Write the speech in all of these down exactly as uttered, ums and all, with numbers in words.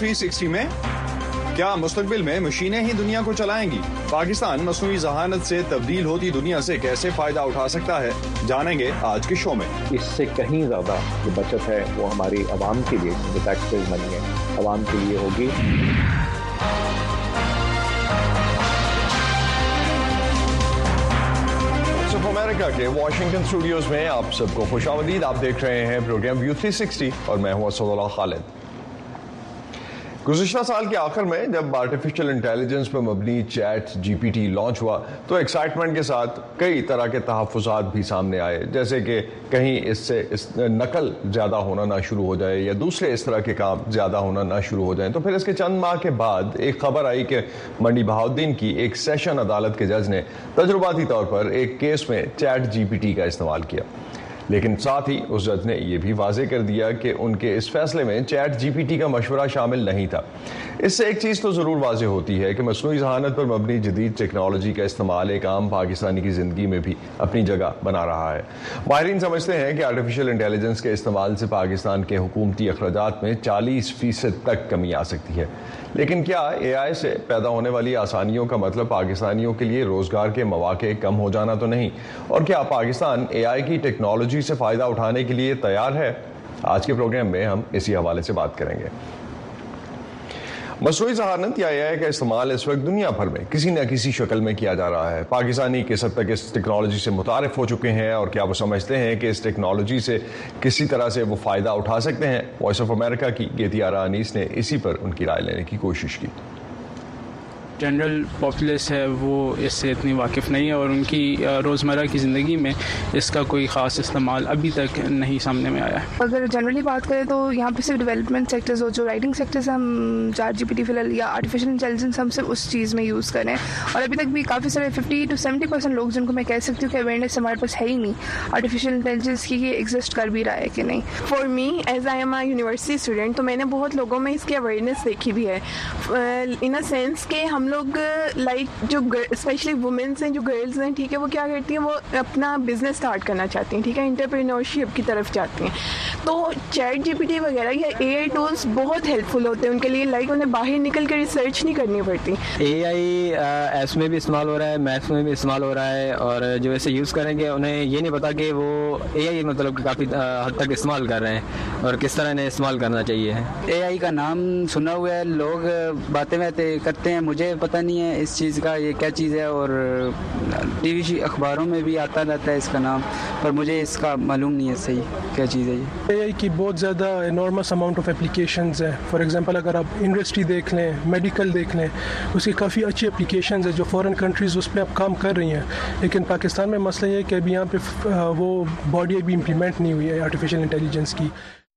تھری سکسٹی میں کیا مستقبل میں مشینیں ہی دنیا کو چلائیں گی؟ پاکستان مصنوعی ذہانت سے تبدیل ہوتی دنیا سے کیسے فائدہ اٹھا سکتا ہے؟ جانیں گے آج کے شو میں۔ اس سے کہیں زیادہ جو بچت ہے وہ ہماری عوام کے لیے، جو ٹیکس پیئر منی ہے عوام کے لیے ہوگی۔ امریکہ کے واشنگٹن اسٹوڈیوز میں آپ سب کو خوش آمدید۔ آپ دیکھ رہے ہیں پروگرام ویو تھری سکسٹی اور میں ہوں اسد اللہ خالد۔ گزشتہ سال کے آخر میں جب آرٹیفیشل انٹیلیجنس پر مبنی چیٹ جی پی ٹی لانچ ہوا تو ایکسائٹمنٹ کے ساتھ کئی طرح کے تحفظات بھی سامنے آئے، جیسے کہ کہیں اس سے اس نقل زیادہ ہونا نہ شروع ہو جائے یا دوسرے اس طرح کے کام زیادہ ہونا نہ شروع ہو جائیں۔ تو پھر اس کے چند ماہ کے بعد ایک خبر آئی کہ منڈی بہاؤالدین کی ایک سیشن عدالت کے جج نے تجرباتی طور پر ایک کیس میں چیٹ جی پی ٹی کا استعمال کیا، لیکن ساتھ ہی اس جج نے یہ بھی واضح کر دیا کہ ان کے اس فیصلے میں چیٹ جی پی ٹی کا مشورہ شامل نہیں تھا۔ اس سے ایک چیز تو ضرور واضح ہوتی ہے کہ مصنوعی ذہانت پر مبنی جدید ٹیکنالوجی کا استعمال ایک عام پاکستانی کی زندگی میں بھی اپنی جگہ بنا رہا ہے۔ ماہرین سمجھتے ہیں کہ آرٹیفیشل انٹیلیجنس کے استعمال سے پاکستان کے حکومتی اخراجات میں چالیس فیصد تک کمی آ سکتی ہے، لیکن کیا اے آئی سے پیدا ہونے والی آسانیوں کا مطلب پاکستانیوں کے لیے روزگار کے مواقع کم ہو جانا تو نہیں؟ اور کیا پاکستان اے آئی کی ٹیکنالوجی سے فائدہ اٹھانے کے لیے تیار ہے؟ آج کے پروگرام میں ہم اسی حوالے سے بات کریں گے۔ مصنوعی ذہانت یا اے آئی کا استعمال اس وقت دنیا بھر میں کسی نہ کسی شکل میں کیا جا رہا ہے۔ پاکستانی کس حد تک اس ٹیکنالوجی سے متعارف ہو چکے ہیں اور کیا وہ سمجھتے ہیں کہ اس ٹیکنالوجی سے کسی طرح سے وہ فائدہ اٹھا سکتے ہیں؟ وائس آف امریکہ کی گیتی آرا انیس نے اسی پر ان کی رائے لینے کی کوشش کی۔ جنرل پاپولیس ہے وہ اس سے اتنی واقف نہیں ہے اور ان کی روزمرہ کی زندگی میں اس کا کوئی خاص استعمال ابھی تک نہیں سامنے میں آیا ہے۔ اگر جنرلی بات کریں تو یہاں پہ صرف ڈیولپمنٹ سیکٹرز ہو، جو رائٹنگ سیکٹرز ہم چیٹ جی پی ٹی فی الحال یا آرٹیفیشل انٹیلیجنس ہم صرف اس چیز میں یوز کریں، اور ابھی تک بھی کافی سارے ففٹی ٹو سیونٹی پرسینٹ لوگ جن کو میں کہہ سکتی ہوں کہ اویئرنیس ہمارے پاس ہے ہی نہیں آرٹیفیشل انٹیلیجنس کی، یہ ایگزسٹ کر بھی رہا ہے کہ نہیں۔ فار می ایز آئی ایم اے یونیورسٹی اسٹوڈنٹ تو میں نے بہت لوگوں میں اس کی اویئرنیس دیکھی بھی ہے، ان اے سینس کہ ہم لوگ لائک جو اسپیشلی وومنس ہیں، جو گرلز ہیں، ٹھیک ہے، وہ کیا کرتی ہیں، وہ اپنا بزنس اسٹارٹ کرنا چاہتی ہیں، ٹھیک ہے، انٹرپرینورشپ کی طرف جاتی ہیں، تو چیٹ جی پی ٹی وغیرہ یا اے آئی ٹولس بہت ہیلپ فل ہوتے ہیں ان کے لیے، لائک انہیں باہر نکل کے ریسرچ نہیں کرنی پڑتی۔ اے آئی ایس میں بھی استعمال ہو رہا ہے، میتھس میں بھی استعمال ہو رہا ہے، اور جو ایسے یوز کریں گے انہیں یہ نہیں پتا کہ وہ اے آئی مطلب کہ کافی حد تک استعمال کر رہے ہیں اور کس طرح انہیں استعمال کرنا چاہیے۔ اے آئی کا نام سنا ہوا ہے، لوگ باتیں باتیں کرتے ہیں، مجھے پتہ نہیں ہے اس چیز کا یہ کیا چیز ہے، اور ٹی وی اخباروں میں بھی آتا رہتا ہے اس کا نام، پر مجھے اس کا معلوم نہیں ہے صحیح کیا چیز ہے یہ۔ اے آئی کی بہت زیادہ انارمس اماؤنٹ آف اپلیکیشنز ہیں۔ فار ایگزامپل اگر آپ انڈسٹری دیکھ لیں، میڈیکل دیکھ لیں، اس کی کافی اچھی اپلیکیشنز ہیں جو فورن کنٹریز اس پہ اب کام کر رہی ہیں، لیکن پاکستان میں مسئلہ یہ ہے کہ ابھی یہاں پہ وہ باڈی ابھی امپلیمنٹ نہیں ہوئی ہے آرٹیفیشل انٹیلیجنس کی۔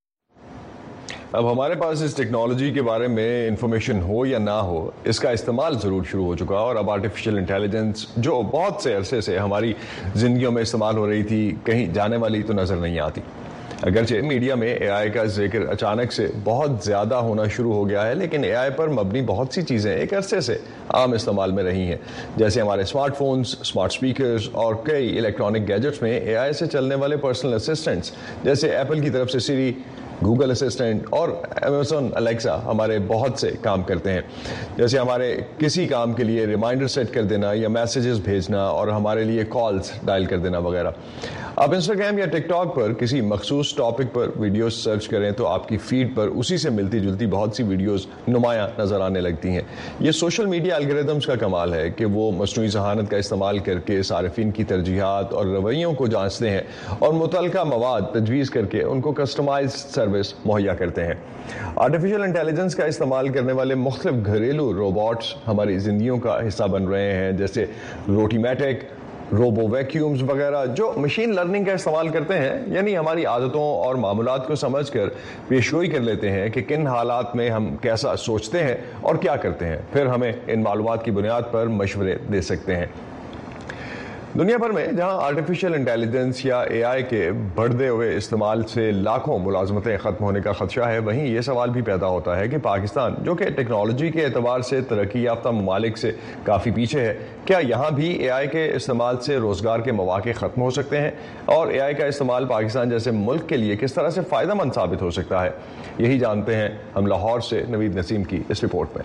اب ہمارے پاس اس ٹیکنالوجی کے بارے میں انفارمیشن ہو یا نہ ہو، اس کا استعمال ضرور شروع ہو چکا، اور اب آرٹیفیشل انٹیلیجنس جو بہت سے عرصے سے ہماری زندگیوں میں استعمال ہو رہی تھی، کہیں جانے والی تو نظر نہیں آتی۔ اگرچہ میڈیا میں اے آئی کا ذکر اچانک سے بہت زیادہ ہونا شروع ہو گیا ہے، لیکن اے آئی پر مبنی بہت سی چیزیں ایک عرصے سے عام استعمال میں رہی ہیں، جیسے ہمارے اسمارٹ فونز، اسمارٹ اسپیکرز اور کئی الیکٹرانک گیجٹس میں اے آئی سے چلنے والے پرسنل اسسٹنٹس جیسے ایپل کی طرف سے سری، گوگل اسسٹنٹ اور امیزون الیکسا ہمارے بہت سے کام کرتے ہیں، جیسے ہمارے کسی کام کے لیے ریمائنڈر سیٹ کر دینا یا میسیجز بھیجنا اور ہمارے لیے کالز ڈائل کر دینا وغیرہ۔ آپ انسٹاگرام یا ٹک ٹاک پر کسی مخصوص ٹاپک پر ویڈیوز سرچ کریں تو آپ کی فیڈ پر اسی سے ملتی جلتی بہت سی ویڈیوز نمایاں نظر آنے لگتی ہیں۔ یہ سوشل میڈیا الگوریدمز کا کمال ہے کہ وہ مصنوعی ذہانت کا استعمال کر کے صارفین کی ترجیحات اور رویوں کو جانچتے ہیں اور متعلقہ مواد تجویز کر کے ان کو کسٹمائز سروس مہیا کرتے ہیں۔ آرٹیفیشل انٹیلیجنس کا استعمال کرنے والے مختلف گھریلو روبوٹس ہماری زندگیوں کا حصہ بن رہے ہیں، جیسے روٹی میٹک، روبو ویکیومز وغیرہ، جو مشین لرننگ کا استعمال کرتے ہیں، یعنی ہماری عادتوں اور معمولات کو سمجھ کر پیشگوئی کر لیتے ہیں کہ کن حالات میں ہم کیسا سوچتے ہیں اور کیا کرتے ہیں، پھر ہمیں ان معلومات کی بنیاد پر مشورے دے سکتے ہیں۔ دنیا بھر میں جہاں آرٹیفیشل انٹیلیجنس یا اے آئی کے بڑھتے ہوئے استعمال سے لاکھوں ملازمتیں ختم ہونے کا خدشہ ہے، وہیں یہ سوال بھی پیدا ہوتا ہے کہ پاکستان جو کہ ٹیکنالوجی کے اعتبار سے ترقی یافتہ ممالک سے کافی پیچھے ہے، کیا یہاں بھی اے آئی کے استعمال سے روزگار کے مواقع ختم ہو سکتے ہیں؟ اور اے آئی کا استعمال پاکستان جیسے ملک کے لیے کس طرح سے فائدہ مند ثابت ہو سکتا ہے؟ یہی جانتے ہیں ہم لاہور سے نوید نسیم کی اس رپورٹ میں۔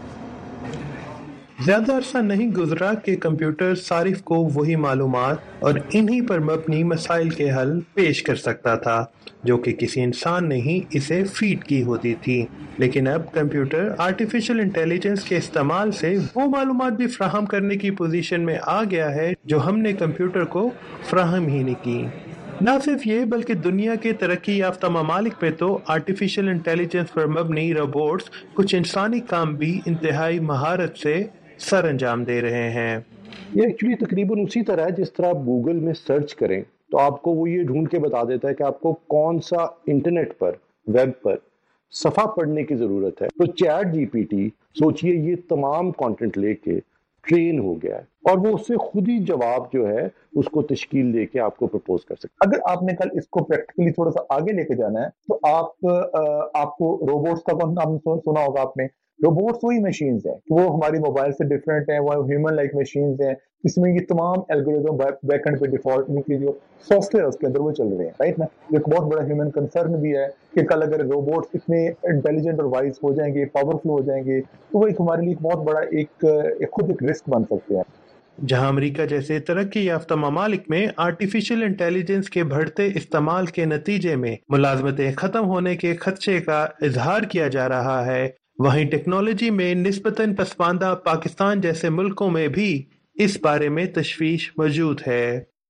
زیادہ عرصہ نہیں گزرا کہ کمپیوٹر صارف کو وہی معلومات اور انہی پر مبنی مسائل کے حل پیش کر سکتا تھا جو کہ کسی انسان نے ہی اسے فیڈ کی ہوتی تھی، لیکن اب کمپیوٹر آرٹیفیشل انٹیلیجنس کے استعمال سے وہ معلومات بھی فراہم کرنے کی پوزیشن میں آ گیا ہے جو ہم نے کمپیوٹر کو فراہم ہی نہیں کی۔ نہ صرف یہ بلکہ دنیا کے ترقی یافتہ ممالک میں تو آرٹیفیشل انٹیلیجنس پر مبنی روبوٹس کچھ انسانی کام بھی انتہائی مہارت سے سر انجام دے رہے ہیں۔ یہ ایکچولی تقریباً اسی طرح ہے جس طرح آپ گوگل میں سرچ کریں تو آپ کو وہ یہ ڈھونڈ کے بتا دیتا ہے کہ آپ کو کون سا انٹرنیٹ پر، ویب پر صفحہ پڑھنے کی ضرورت ہے۔ تو چیٹ جی پی ٹی سوچئے یہ تمام کانٹینٹ لے کے ٹرین ہو گیا ہے اور وہ اس سے خود ہی جواب جو ہے اس کو تشکیل دے کے آپ کو پرپوز کر سکتے۔ اگر آپ نے کل اس کو پریکٹیکلی تھوڑا سا آگے لے کے جانا ہے تو آپ آپ کو روبوٹس کا نام سنا ہوگا آپ نے۔ روبوٹس وہی مشینز ہیں کہ وہ ہماری موبائل سے ڈفرینٹ ہیں، وہ ہیومن لائک مشینز ہیں جس میں یہ تمام الگوریتم بیک اینڈ پہ ڈیفالٹ کی جو سافٹ ویئر اس کے اندر وہ چل رہے ہیں، رائٹ نا۔ ایک بہت بڑا ہیومن کنسرن بھی ہے کہ کل اگر روبوٹس اتنے انٹیلیجنٹ اور وائز ہو جائیں گے، پاورفل ہو جائیں گے تو وہ ایک ہمارے لیے ایک بہت بڑا ایک خود ایک رسک بن سکتے ہیں۔ جہاں امریکہ جیسے ترقی یافتہ ممالک میں آرٹیفیشل انٹیلیجنس کے بڑھتے استعمال کے نتیجے میں ملازمتیں ختم ہونے کے خدشے کا اظہار کیا جا رہا ہے، وہیں ٹیکنالوجی میں نسبتاً پسماندہ پاکستان جیسے ملکوں میں بھی اس بارے میں تشویش موجود ہے۔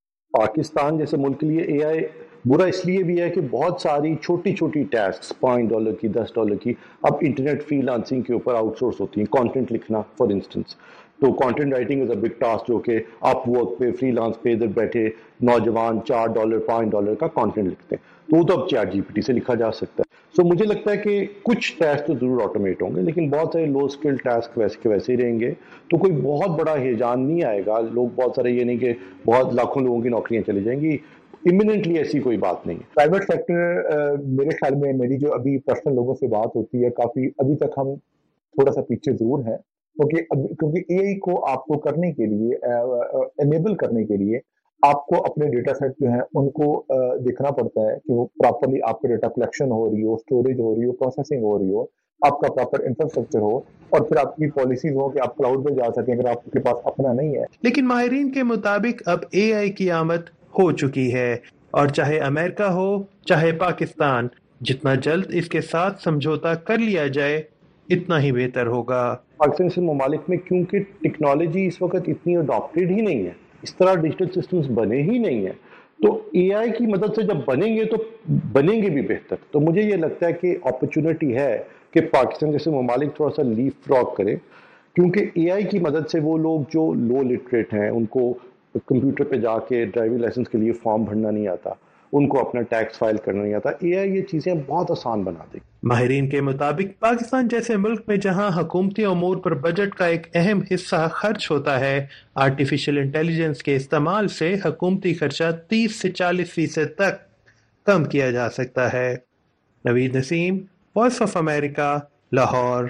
پاکستان جیسے ملک کے لیے اے آئی برا اس لیے بھی ہے کہ بہت ساری چھوٹی چھوٹی ٹاسکس پانچ ڈالر کی، دس ڈالر کی اب انٹرنیٹ فری لانسنگ کے اوپر آؤٹ سورس ہوتی ہیں۔ کانٹینٹ لکھنا فار انسٹنس، تو کانٹینٹ رائٹنگ از اے بگ ٹاسک جو کہ آپ ورک پہ فری لانس پہ ادھر بیٹھے نوجوان چار ڈالر پانچ ڈالر کا کانٹینٹ لکھتے ہیں، تو وہ تو اب چیٹ جی پی ٹی سے لکھا جا سکتا ہے۔ سو مجھے لگتا ہے کہ کچھ ٹاسک تو ضرور آٹومیٹ ہوں گے لیکن بہت سارے لو اسکل ٹاسک ویسے کے ویسے ہی رہیں گے، تو کوئی بہت بڑا ہیجان نہیں آئے گا۔ لوگ بہت سارے یہ نہیں کہ بہت لاکھوں لوگوں کی نوکریاں چلی جائیں گی، امیجنٹلی ایسی کوئی بات نہیں ہے۔ پرائیویٹ سیکٹر میرے خیال میں، میری جو ابھی پرسنل لوگوں سے بات ہوتی ہے، کافی ابھی تک ہم تھوڑا سا پیچھے ضرور ہیں، کیونکہ کیونکہ اے آئی کو آپ کو کرنے کے لیے، انیبل کرنے کے لیے آپ کو اپنے ڈیٹا سیٹ جو ہیں ان کو دیکھنا پڑتا ہے کہ وہ پراپرلی آپ کے ڈیٹا کلیکشن ہو رہی ہو، اسٹوریج ہو رہی ہو، پروسیسنگ ہو رہی ہو، آپ کا پراپر انفراسٹرکچر ہو، اور پھر آپ کی پالیسیز ہو کہ آپ کلاؤڈ پہ جا سکیں اگر آپ کے پاس اپنا نہیں ہے۔ لیکن ماہرین کے مطابق اب اے آئی کی آمد ہو چکی ہے، اور چاہے امریکہ ہو چاہے پاکستان، جتنا جلد اس کے ساتھ سمجھوتا کر لیا جائے اتنا ہی بہتر ہوگا۔ پاکستان سے ممالک میں کیونکہ ٹیکنالوجی اس وقت اتنی اڈاپٹیڈ ہی نہیں ہے، اس طرح ڈیجیٹل سسٹمز بنے ہی نہیں ہیں، تو اے آئی کی مدد سے جب بنیں گے تو بنیں گے بھی بہتر۔ تو مجھے یہ لگتا ہے کہ اپرچونٹی ہے کہ پاکستان جیسے ممالک تھوڑا سا لیپ فراگ کرے، کیونکہ اے آئی کی مدد سے وہ لوگ جو لو لٹریٹ ہیں، ان کو کمپیوٹر پہ جا کے ڈرائیونگ لائسنس کے لیے فارم بھرنا نہیں آتا، ان کو اپنا ٹیکس فائل کرنا نہیں آتا، اے آئی یہ چیزیں بہت آسان بنا دے گی۔ ماہرین کے مطابق پاکستان جیسے ملک میں جہاں حکومتی امور پر بجٹ کا ایک اہم حصہ خرچ ہوتا ہے، آرٹیفیشل انٹیلیجنس کے استعمال سے حکومتی خرچہ تیس سے چالیس فیصد تک کم کیا جا سکتا ہے۔ نوید نسیم، وائس آف امریکہ، لاہور۔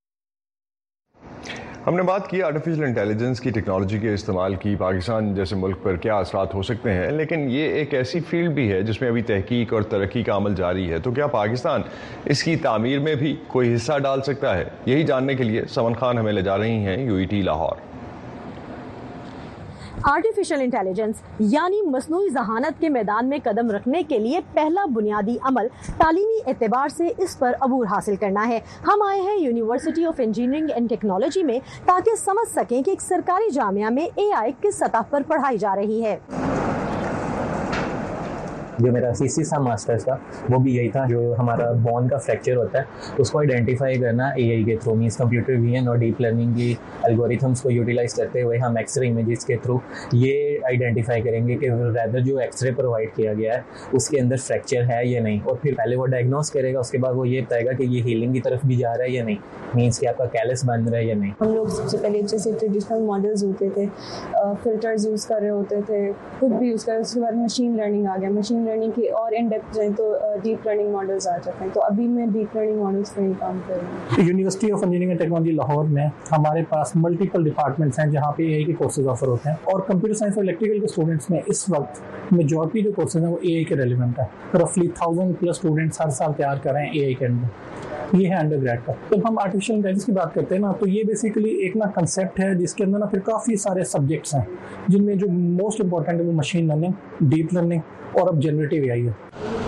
ہم نے بات کی آرٹیفیشل انٹیلیجنس کی ٹیکنالوجی کے استعمال کی پاکستان جیسے ملک پر کیا اثرات ہو سکتے ہیں، لیکن یہ ایک ایسی فیلڈ بھی ہے جس میں ابھی تحقیق اور ترقی کا عمل جاری ہے، تو کیا پاکستان اس کی تعمیر میں بھی کوئی حصہ ڈال سکتا ہے؟ یہی جاننے کے لیے سمن خان ہمیں لے جا رہی ہیں یو ای ٹی لاہور۔ آرٹیفیشل انٹیلیجنس یعنی مصنوعی ذہانت کے میدان میں قدم رکھنے کے لیے پہلا بنیادی عمل تعلیمی اعتبار سے اس پر عبور حاصل کرنا ہے۔ ہم آئے ہیں یونیورسٹی آف انجینئرنگ اینڈ ٹیکنالوجی میں تاکہ سمجھ سکیں کہ ایک سرکاری جامعہ میں اے آئی کس سطح پر پڑھائی جا رہی ہے۔ جو میرا تھیسس تھا ماسٹرز کا وہ بھی یہی تھا. جو ہمارا بون کا فریکچر ہوتا ہے اس کو آئیڈینٹیفائی کرنا اے آئی کے تھرو, مینس کمپیوٹر ویژن اور ڈیپ لرننگ کی الگوریتھمس کو یوٹیلائز کرتے ہوئے ہم ایکس رے امیجز کے تھرو یہ آئیڈینٹیفائی کریں گے کہ ریدر جو ایکس رے پرووائڈ کیا گیا ہے اس کے اندر فریکچر ہے یا نہیں, اور پھر پہلے وہ ڈائگنوز کرے گا, اس کے بعد وہ یہ بتائے گا کہ یہ ہیلنگ کی طرف بھی جا رہا ہے یا نہیں, مینس کہ آپ کا کیلس بن رہا ہے یا نہیں. ہم لوگ سب سے پہلے جیسے ٹریڈیشنل ماڈلز ہوتے تھے, فلٹرز یوز کر رہے ہوتے تھے, خود بھی یوز کر رہے, اس کے بعد مشین لرننگ آ گیا, مشین لرننگ کی اور ان ڈیپتھ جائیں تو ڈیپ لرننگ ماڈلز آ جاتے ہیں. تو ابھی میں ڈیپ لرننگ ماڈلس پہ ہی کام کر رہی ہوں. یونیورسٹی آف انجینئرنگ اینڈ ٹیکنالوجی لاہور میں ہمارے پاس ملٹیپل ڈپارٹمنٹس ہیں جہاں پہ اے آئی کے کورسز آفر ہوتے ہیں, اور کمپیوٹر سائنس اور الیکٹریکل کے اسٹوڈنٹس میں اس وقت میجورٹی جو کورسز ہیں وہ اے آئی کے ریلیونٹ ہے. رفلی تھاؤزینڈ پلس اسٹوڈنٹس ہر سال تیار کر رہے ہیں اے آئی کے اندر. یہ ہے انڈر گریڈ کا. جب ہم آرٹیفیشیل انٹیلیجنس کی بات کرتے ہیں نا, تو یہ بیسیکلی ایک نا کنسیپٹ ہے جس کے اندر نا پھر کافی سارے سبجیکٹس ہیں, جن میں جو موسٹ امپورٹنٹ ہے وہ مشین لرننگ, ڈیپ لرننگ اور اب جنریٹیو اے آئی ہے.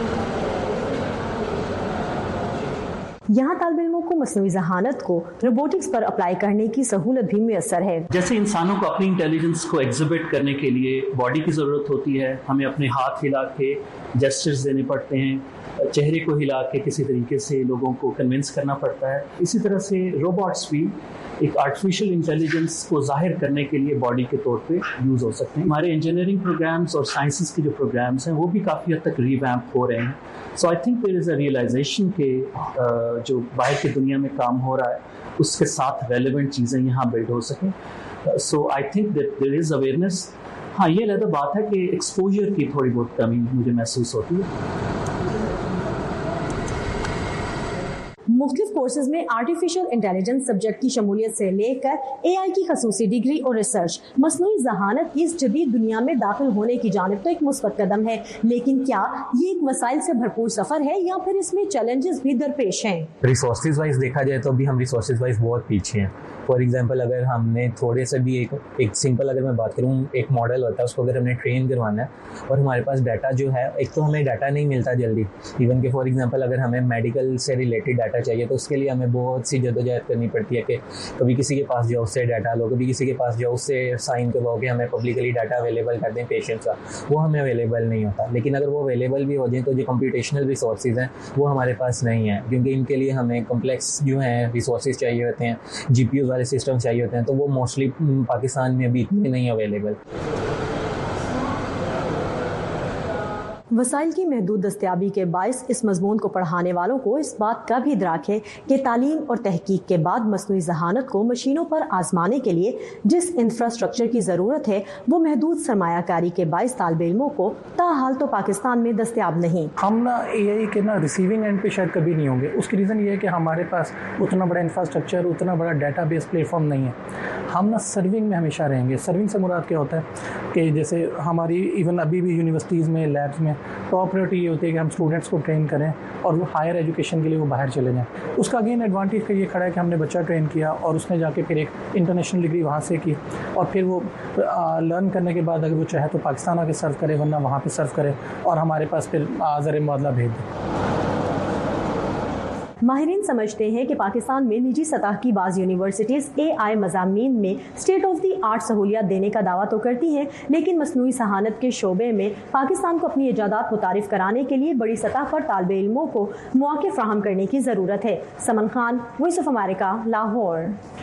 یہاں طالب علموں کو مصنوعی ذہانت کو روبوٹکس پر اپلائی کرنے کی سہولت بھی میسر ہے. جیسے انسانوں کو اپنی انٹیلیجنس کو ایگزیبٹ کرنے کے لیے باڈی کی ضرورت ہوتی ہے, ہمیں اپنے ہاتھ ہلا کے جسچرز دینے پڑتے ہیں, چہرے کو ہلا کے کسی طریقے سے لوگوں کو کنونس کرنا پڑتا ہے, اسی طرح سے روبوٹس بھی ایک آرٹیفیشیل انٹیلیجنس کو ظاہر کرنے کے لیے باڈی کے طور پہ یوز ہو سکتے ہیں. ہمارے انجینئرنگ پروگرامز اور سائنسز کے جو پروگرامز ہیں وہ بھی کافی حد تک ریویمپ ہو رہے ہیں. سو آئی تھنک دیر از اے ریئلائزیشن کہ جو باہر کی دنیا میں کام ہو رہا ہے اس کے ساتھ ریلیونٹ چیزیں یہاں بلڈ ہو سکیں. سو آئی تھنک دیٹ دیر از اویئرنیس. ہاں یہ علیحدہ بات ہے کہ ایکسپوجر کی تھوڑی بہت کمی مجھے محسوس ہوتی ہے. مختلف کورسز میں آرٹیفیشیل انٹیلیجنس سبجیکٹ کی شمولیت سے لے کر اے آئی کی خصوصی ڈگری اور ریسرچ, مصنوعی ذہانت کی اس جدید دنیا میں داخل ہونے کی جانب تو ایک مثبت قدم ہے, لیکن کیا یہ ایک وسائل سے بھرپور سفر ہے یا پھر اس میں چیلنجز بھی درپیش ہیں؟ ریسورسز وائز دیکھا جائے تو ابھی ہم ریسورسز وائز بہت پیچھے ہیں. فار ایگزامپل اگر ہم نے تھوڑے سے بھی ایک ایک سمپل اگر میں بات کروں, ایک ماڈل ہوتا ہے اس کو اگر ہم نے ٹرین کروانا ہے اور ہمارے پاس ڈاٹا جو ہے, ایک تو ہمیں ڈاٹا نہیں ملتا جلدی, ایون کہ فار ایگزامپل اگر ہمیں میڈیکل سے ریلیٹڈ ڈاٹا چاہیے تو اس کے لیے ہمیں بہت سی جدوجہد کرنی پڑتی ہے کہ کبھی کسی کے پاس جاؤ اس سے ڈاٹا لو, کبھی کسی کے پاس جاؤ اس سے سائن کرواؤ کہ ہمیں پبلکلی ڈاٹا اویلیبل کر دیں پیشنٹس کا, وہ ہمیں اویلیبل نہیں ہوتا. لیکن اگر وہ اویلیبل بھی ہو جائیں تو جو کمپیوٹیشنل ریسورسز ہیں وہ ہمارے پاس نہیں ہیں, کیونکہ ان کے لیے ہمیں کمپلیکس جو ہیں ریسورسز چاہیے ہوتے ہیں, جی پی یو والے سسٹم چاہیے ہوتے ہیں, تو وہ موسٹلی پاکستان میں ابھی اتنے نہیں اویلیبل. وسائل کی محدود دستیابی کے باعث اس مضمون کو پڑھانے والوں کو اس بات کا بھی ادراک ہے کہ تعلیم اور تحقیق کے بعد مصنوعی ذہانت کو مشینوں پر آزمانے کے لیے جس انفراسٹرکچر کی ضرورت ہے وہ محدود سرمایہ کاری کے باعث طالب علموں کو تاحال تو پاکستان میں دستیاب نہیں. ہم نا اے آئی کے نا ریسیونگ اینڈ پہ شاید کبھی نہیں ہوں گے. اس کی ریزن یہ ہے کہ ہمارے پاس اتنا بڑا انفراسٹرکچر, اتنا بڑا ڈیٹا بیس پلیٹ فارم نہیں ہے. ہم نا سرونگ میں ہمیشہ رہیں گے. سرونگ سے مراد کیا ہوتا ہے کہ جیسے ہماری ایون ابھی بھی یونیورسٹیز میں, لیبس میں ٹاپ پریورٹی یہ ہوتی ہے کہ ہم اسٹوڈنٹس کو ٹرین کریں اور وہ ہائر ایجوکیشن کے لیے وہ باہر چلے جائیں. اس کا اگین ایڈوانٹیج کا یہ کھڑا ہے کہ ہم نے بچہ ٹرین کیا اور اس نے جا کے پھر ایک انٹرنیشنل ڈگری وہاں سے کی, اور پھر وہ لرن کرنے کے بعد اگر وہ چاہے تو پاکستان آ کے سرو کرے, ورنہ وہاں پہ سرو کرے اور ہمارے پاس پھر زر معادلہ بھیج دے. ماہرین سمجھتے ہیں کہ پاکستان میں نجی سطح کی بعض یونیورسٹیز اے آئی مضامین میں اسٹیٹ آف دی آرٹ سہولیات دینے کا دعویٰ تو کرتی ہیں, لیکن مصنوعی ذہانت کے شعبے میں پاکستان کو اپنی ایجادات متعارف کرانے کے لیے بڑی سطح پر طالب علموں کو مواقع فراہم کرنے کی ضرورت ہے. سمن خان, وائس آف امریکہ, لاہور.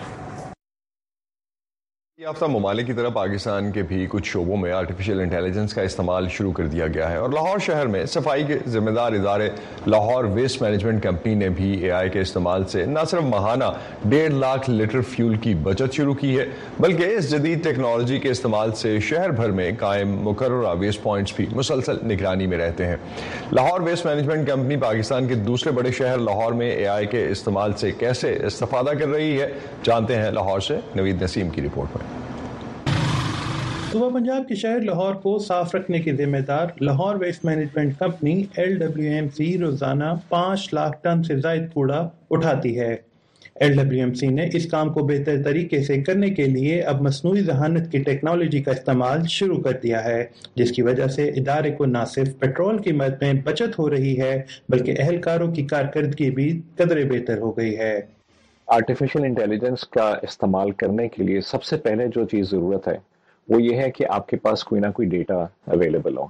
یافتہ ممالک کی طرح پاکستان کے بھی کچھ شعبوں میں آرٹیفیشیل انٹیلیجنس کا استعمال شروع کر دیا گیا ہے, اور لاہور شہر میں صفائی کے ذمہ دار ادارے لاہور ویسٹ مینجمنٹ کمپنی نے بھی اے آئی کے استعمال سے نہ صرف ماہانہ ڈیڑھ لاکھ لیٹر فیول کی بچت شروع کی ہے, بلکہ اس جدید ٹیکنالوجی کے استعمال سے شہر بھر میں قائم مقررہ ویسٹ پوائنٹس بھی مسلسل نگرانی میں رہتے ہیں. لاہور ویسٹ مینجمنٹ کمپنی پاکستان کے دوسرے بڑے شہر لاہور میں اے آئی کے استعمال سے کیسے استفادہ کر رہی ہے, جانتے ہیں لاہور سے نوید نسیم کی رپورٹ میں. صوبہ پنجاب کے شہر لاہور کو صاف رکھنے کے ذمہ دار لاہور ویسٹ مینجمنٹ کمپنی ایل ڈبلیو ایم سی روزانہ پانچ لاکھ ٹن سے زائد کوڑا اٹھاتی ہے. ایل ڈبلیو ایم سی نے اس کام کو بہتر طریقے سے کرنے کے لیے اب مصنوعی ذہانت کی ٹیکنالوجی کا استعمال شروع کر دیا ہے, جس کی وجہ سے ادارے کو نہ صرف پیٹرول قیمت میں بچت ہو رہی ہے بلکہ اہلکاروں کی کارکردگی بھی قدرے بہتر ہو گئی ہے. آرٹیفیشیل انٹیلیجنس کا استعمال کرنے کے لیے سب سے پہلے جو چیز ضرورت ہے وہ یہ ہے کہ آپ کے پاس کوئی نہ کوئی ڈیٹا اویلیبل ہو.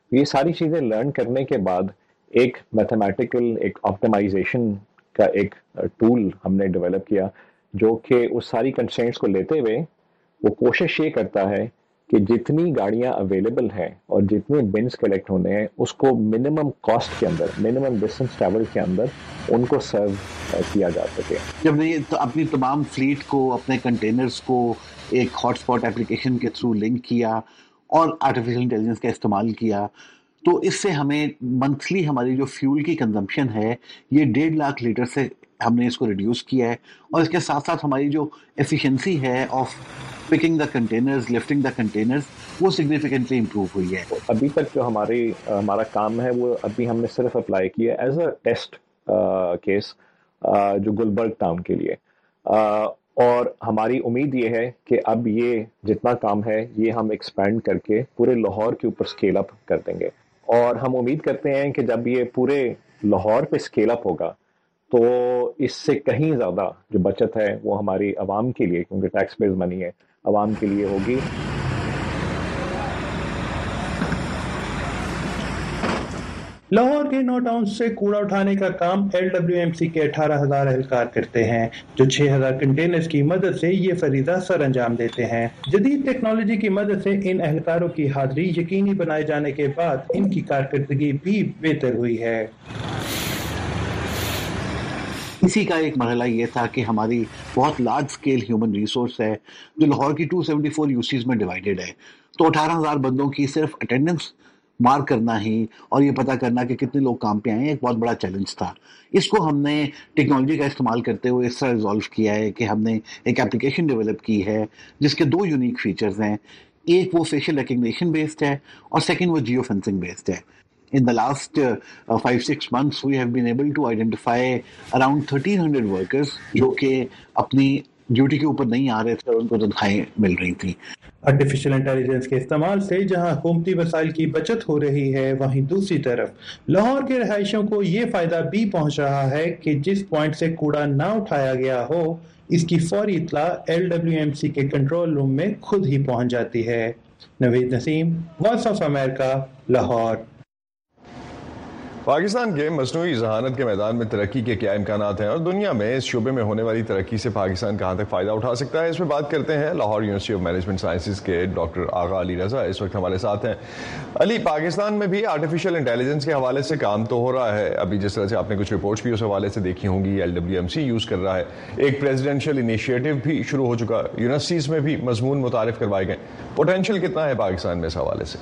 یہ ساری چیزیں لرن کرنے کے بعد ایک میتھمیٹیکل ایک آپٹیمائزیشن کا ایک ٹول ہم نے ڈیولپ کیا جو کہ اس ساری کنسٹرینٹس کو لیتے ہوئے وہ کوشش یہ کرتا ہے کہ جتنی گاڑیاں اویلیبل ہیں اور جتنے بنس کلیکٹ ہونے ہیں اس کو منیمم کاسٹ کے اندر منیمم ڈسٹینس ٹریول کے اندر ان کو سرو کیا جا سکے. جب نے اپنی تمام فلیٹ کو اپنے کنٹینرز کو ایک ہاٹ اسپاٹ اپلیکیشن کے تھرو لنک کیا اور آرٹیفیشل انٹیلیجنس کا استعمال کیا تو اس سے ہمیں منتھلی ہماری جو فیول کی کنزمپشن ہے یہ ڈیڑھ لاکھ لیٹر سے ہم نے اس کو ریڈیوس کیا ہے اور اس کے ساتھ ساتھ ہماری جو ایفیشنسی ہے آف پکنگ دا کنٹینرز لفٹنگ دا کنٹینرز وہ سگنیفیکنٹلی امپروو ہوئی ہے. ابھی تک جو ہماری ہمارا کام ہے وہ ابھی ہم نے صرف اپلائی کیا ہے ایز اے ٹیسٹ کیس جو گلبرگ ٹاؤن کے لیے, اور ہماری امید یہ ہے کہ اب یہ جتنا کام ہے یہ ہم ایکسپینڈ کر کے پورے لاہور کے اوپر اسکیل اپ کر دیں گے, اور ہم امید کرتے ہیں کہ جب یہ پورے لاہور پہ اسکیل اپ ہوگا تو اس سے کہیں زیادہ جو بچت ہے وہ ہماری عوام کے لیے, کیونکہ ٹیکس پیئرز منی ہے, عوام کے لیے ہوگی. لاہور کے نو ٹاؤن سے کوڑا اٹھانے کا کام ایل ڈبلیو ایم سی کے اٹھارہ ہزار اہلکار کرتے ہیں جو چھ ہزار کنٹینرز کی مدد سے یہ فریضہ سر انجام دیتے ہیں. جدید ٹیکنالوجی کی مدد سے ان اہلکاروں کی حاضری یقینی بنائے جانے کے بعد ان کی کارکردگی بھی بہتر ہوئی ہے. اسی کا ایک مرحلہ یہ تھا کہ ہماری بہت لارج سکیل ہیومن ریسورس ہے جو لاہور کی دو سو چوہتر یوسیز میں ڈیوائیڈڈ ہے, تو اٹھارہ ہزار بندوں کی صرف اٹینڈنس مارک کرنا ہی اور یہ پتہ کرنا کہ کتنے لوگ کام پہ آئے ہیں ایک بہت بڑا چیلنج تھا. اس کو ہم نے ٹیکنالوجی کا استعمال کرتے ہوئے اس طرح ریزالو کیا ہے کہ ہم نے ایک اپلیکیشن ڈیولپ کی ہے جس کے دو یونیک فیچرز ہیں. ایک وہ فیشل ریکگنیشن بیسڈ ہے اور سیکنڈ وہ جیو فینسنگ بیسڈ ہے. In the last uh, uh, five, six months, we have been able to identify around thirteen hundred workers جو کہ اپنی ڈیوٹی کے اوپر نہیں آ رہے تھے اور ان کو تنخواہیں مل رہی تھی. آرٹیفیشل انٹیلیجنس کے استعمال سے جہاں حکومتی وسائل کی بچت ہو رہی ہے وہیں دوسری طرف لاہور کے رہائشیوں کو یہ فائدہ بھی پہنچ رہا ہے کہ جس پوائنٹ سے کوڑا نہ اٹھایا گیا ہو اس کی فوری اطلاع ایل ڈبلیو ایم سی کے کنٹرول روم میں خود ہی پہنچ جاتی ہے. نوید نسیم, وائس آف امریکہ, لاہور. پاکستان کے مصنوعی ذہانت کے میدان میں ترقی کے کیا امکانات ہیں اور دنیا میں اس شعبے میں ہونے والی ترقی سے پاکستان کہاں تک فائدہ اٹھا سکتا ہے, اس میں بات کرتے ہیں لاہور یونیورسٹی آف مینجمنٹ سائنسز کے ڈاکٹر آغا علی رضا اس وقت ہمارے ساتھ ہیں. علی, پاکستان میں بھی آرٹیفیشل انٹیلیجنس کے حوالے سے کام تو ہو رہا ہے, ابھی جس طرح سے آپ نے کچھ رپورٹس بھی اس حوالے سے دیکھی ہوں گی, ایل ڈبلیو ایم سی یوز کر رہا ہے, ایک پریزیڈینشیل انیشیٹو بھی شروع ہو چکا, یونیورسٹیز میں بھی مضمون متعارف کروائے گئے. پوٹینشیل کتنا ہے پاکستان میں اس حوالے سے؟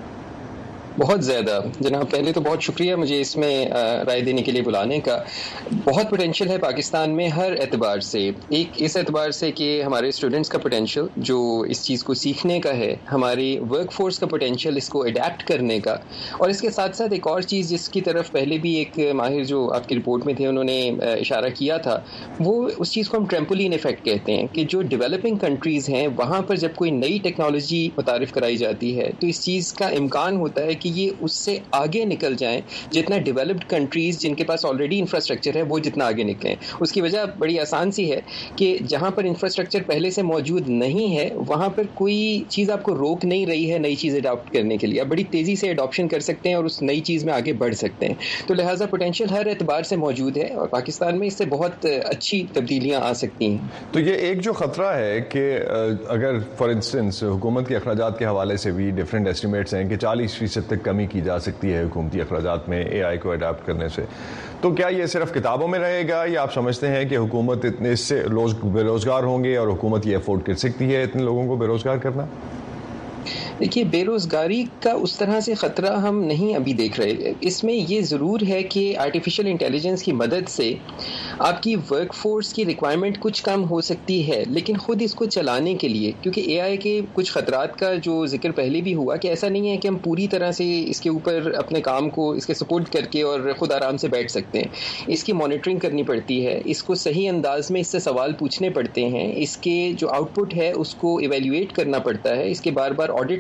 بہت زیادہ جناب. پہلے تو بہت شکریہ مجھے اس میں رائے دینے کے لیے بلانے کا. بہت پوٹینشیل ہے پاکستان میں ہر اعتبار سے. ایک اس اعتبار سے کہ ہمارے اسٹوڈنٹس کا پوٹینشیل جو اس چیز کو سیکھنے کا ہے, ہماری ورک فورس کا پوٹینشیل اس کو اڈیپٹ کرنے کا, اور اس کے ساتھ ساتھ ایک اور چیز جس کی طرف پہلے بھی ایک ماہر جو آپ کی رپورٹ میں تھے انہوں نے اشارہ کیا تھا, وہ اس چیز کو ہم ٹریمپولین افیکٹ کہتے ہیں کہ جو ڈیولپنگ کنٹریز ہیں وہاں پر جب کوئی نئی ٹیکنالوجی متعارف کرائی جاتی ہے تو اس چیز کا امکان ہوتا ہے کہ یہ اس سے آگے نکل جائیں جتنا ڈیولپڈ کنٹریز جن کے پاس آلریڈی انفراسٹرکچر ہے وہ جتنا آگے نکلیں. اس کی وجہ بڑی آسان سی ہے کہ جہاں پر انفراسٹرکچر پہلے سے موجود نہیں ہے وہاں پر کوئی چیز آپ کو روک نہیں رہی ہے نئی چیز اڈاپٹ کرنے کے لیے. آپ بڑی تیزی سے اڈاپشن کر سکتے ہیں اور اس نئی چیز میں آگے بڑھ سکتے ہیں. تو لہٰذا پوٹینشیل ہر اعتبار سے موجود ہے اور پاکستان میں اس سے بہت اچھی تبدیلیاں آ سکتی ہیں. تو یہ ایک جو خطرہ ہے کہ اگر فار انسٹنس حکومت کے اخراجات کے حوالے سے بھی ڈفرینٹ ایسٹیمیٹس ہیں کہ چالیس فیصد تک کمی کی جا سکتی ہے حکومتی اخراجات میں اے آئی کو اڈاپٹ کرنے سے, تو کیا یہ صرف کتابوں میں رہے گا یا آپ سمجھتے ہیں کہ حکومت اتنے اس سے بے روزگار ہوں گے اور حکومت یہ افورڈ کر سکتی ہے اتنے لوگوں کو بے روزگار کرنا؟ دیکھیے, بے روزگاری کا اس طرح سے خطرہ ہم نہیں ابھی دیکھ رہے. اس میں یہ ضرور ہے کہ آرٹیفیشل انٹیلیجنس کی مدد سے آپ کی ورک فورس کی ریکوائرمنٹ کچھ کم ہو سکتی ہے, لیکن خود اس کو چلانے کے لیے, کیونکہ اے آئی کے کچھ خطرات کا جو ذکر پہلے بھی ہوا کہ ایسا نہیں ہے کہ ہم پوری طرح سے اس کے اوپر اپنے کام کو اس کے سپورٹ کر کے اور خود آرام سے بیٹھ سکتے ہیں. اس کی مانیٹرنگ کرنی پڑتی ہے, اس کو صحیح انداز میں اس سے سوال پوچھنے پڑتے ہیں, اس کے جو آؤٹ پٹ ہے اس کو ایویلیویٹ کرنا پڑتا ہے, اس کے بار بار آڈٹس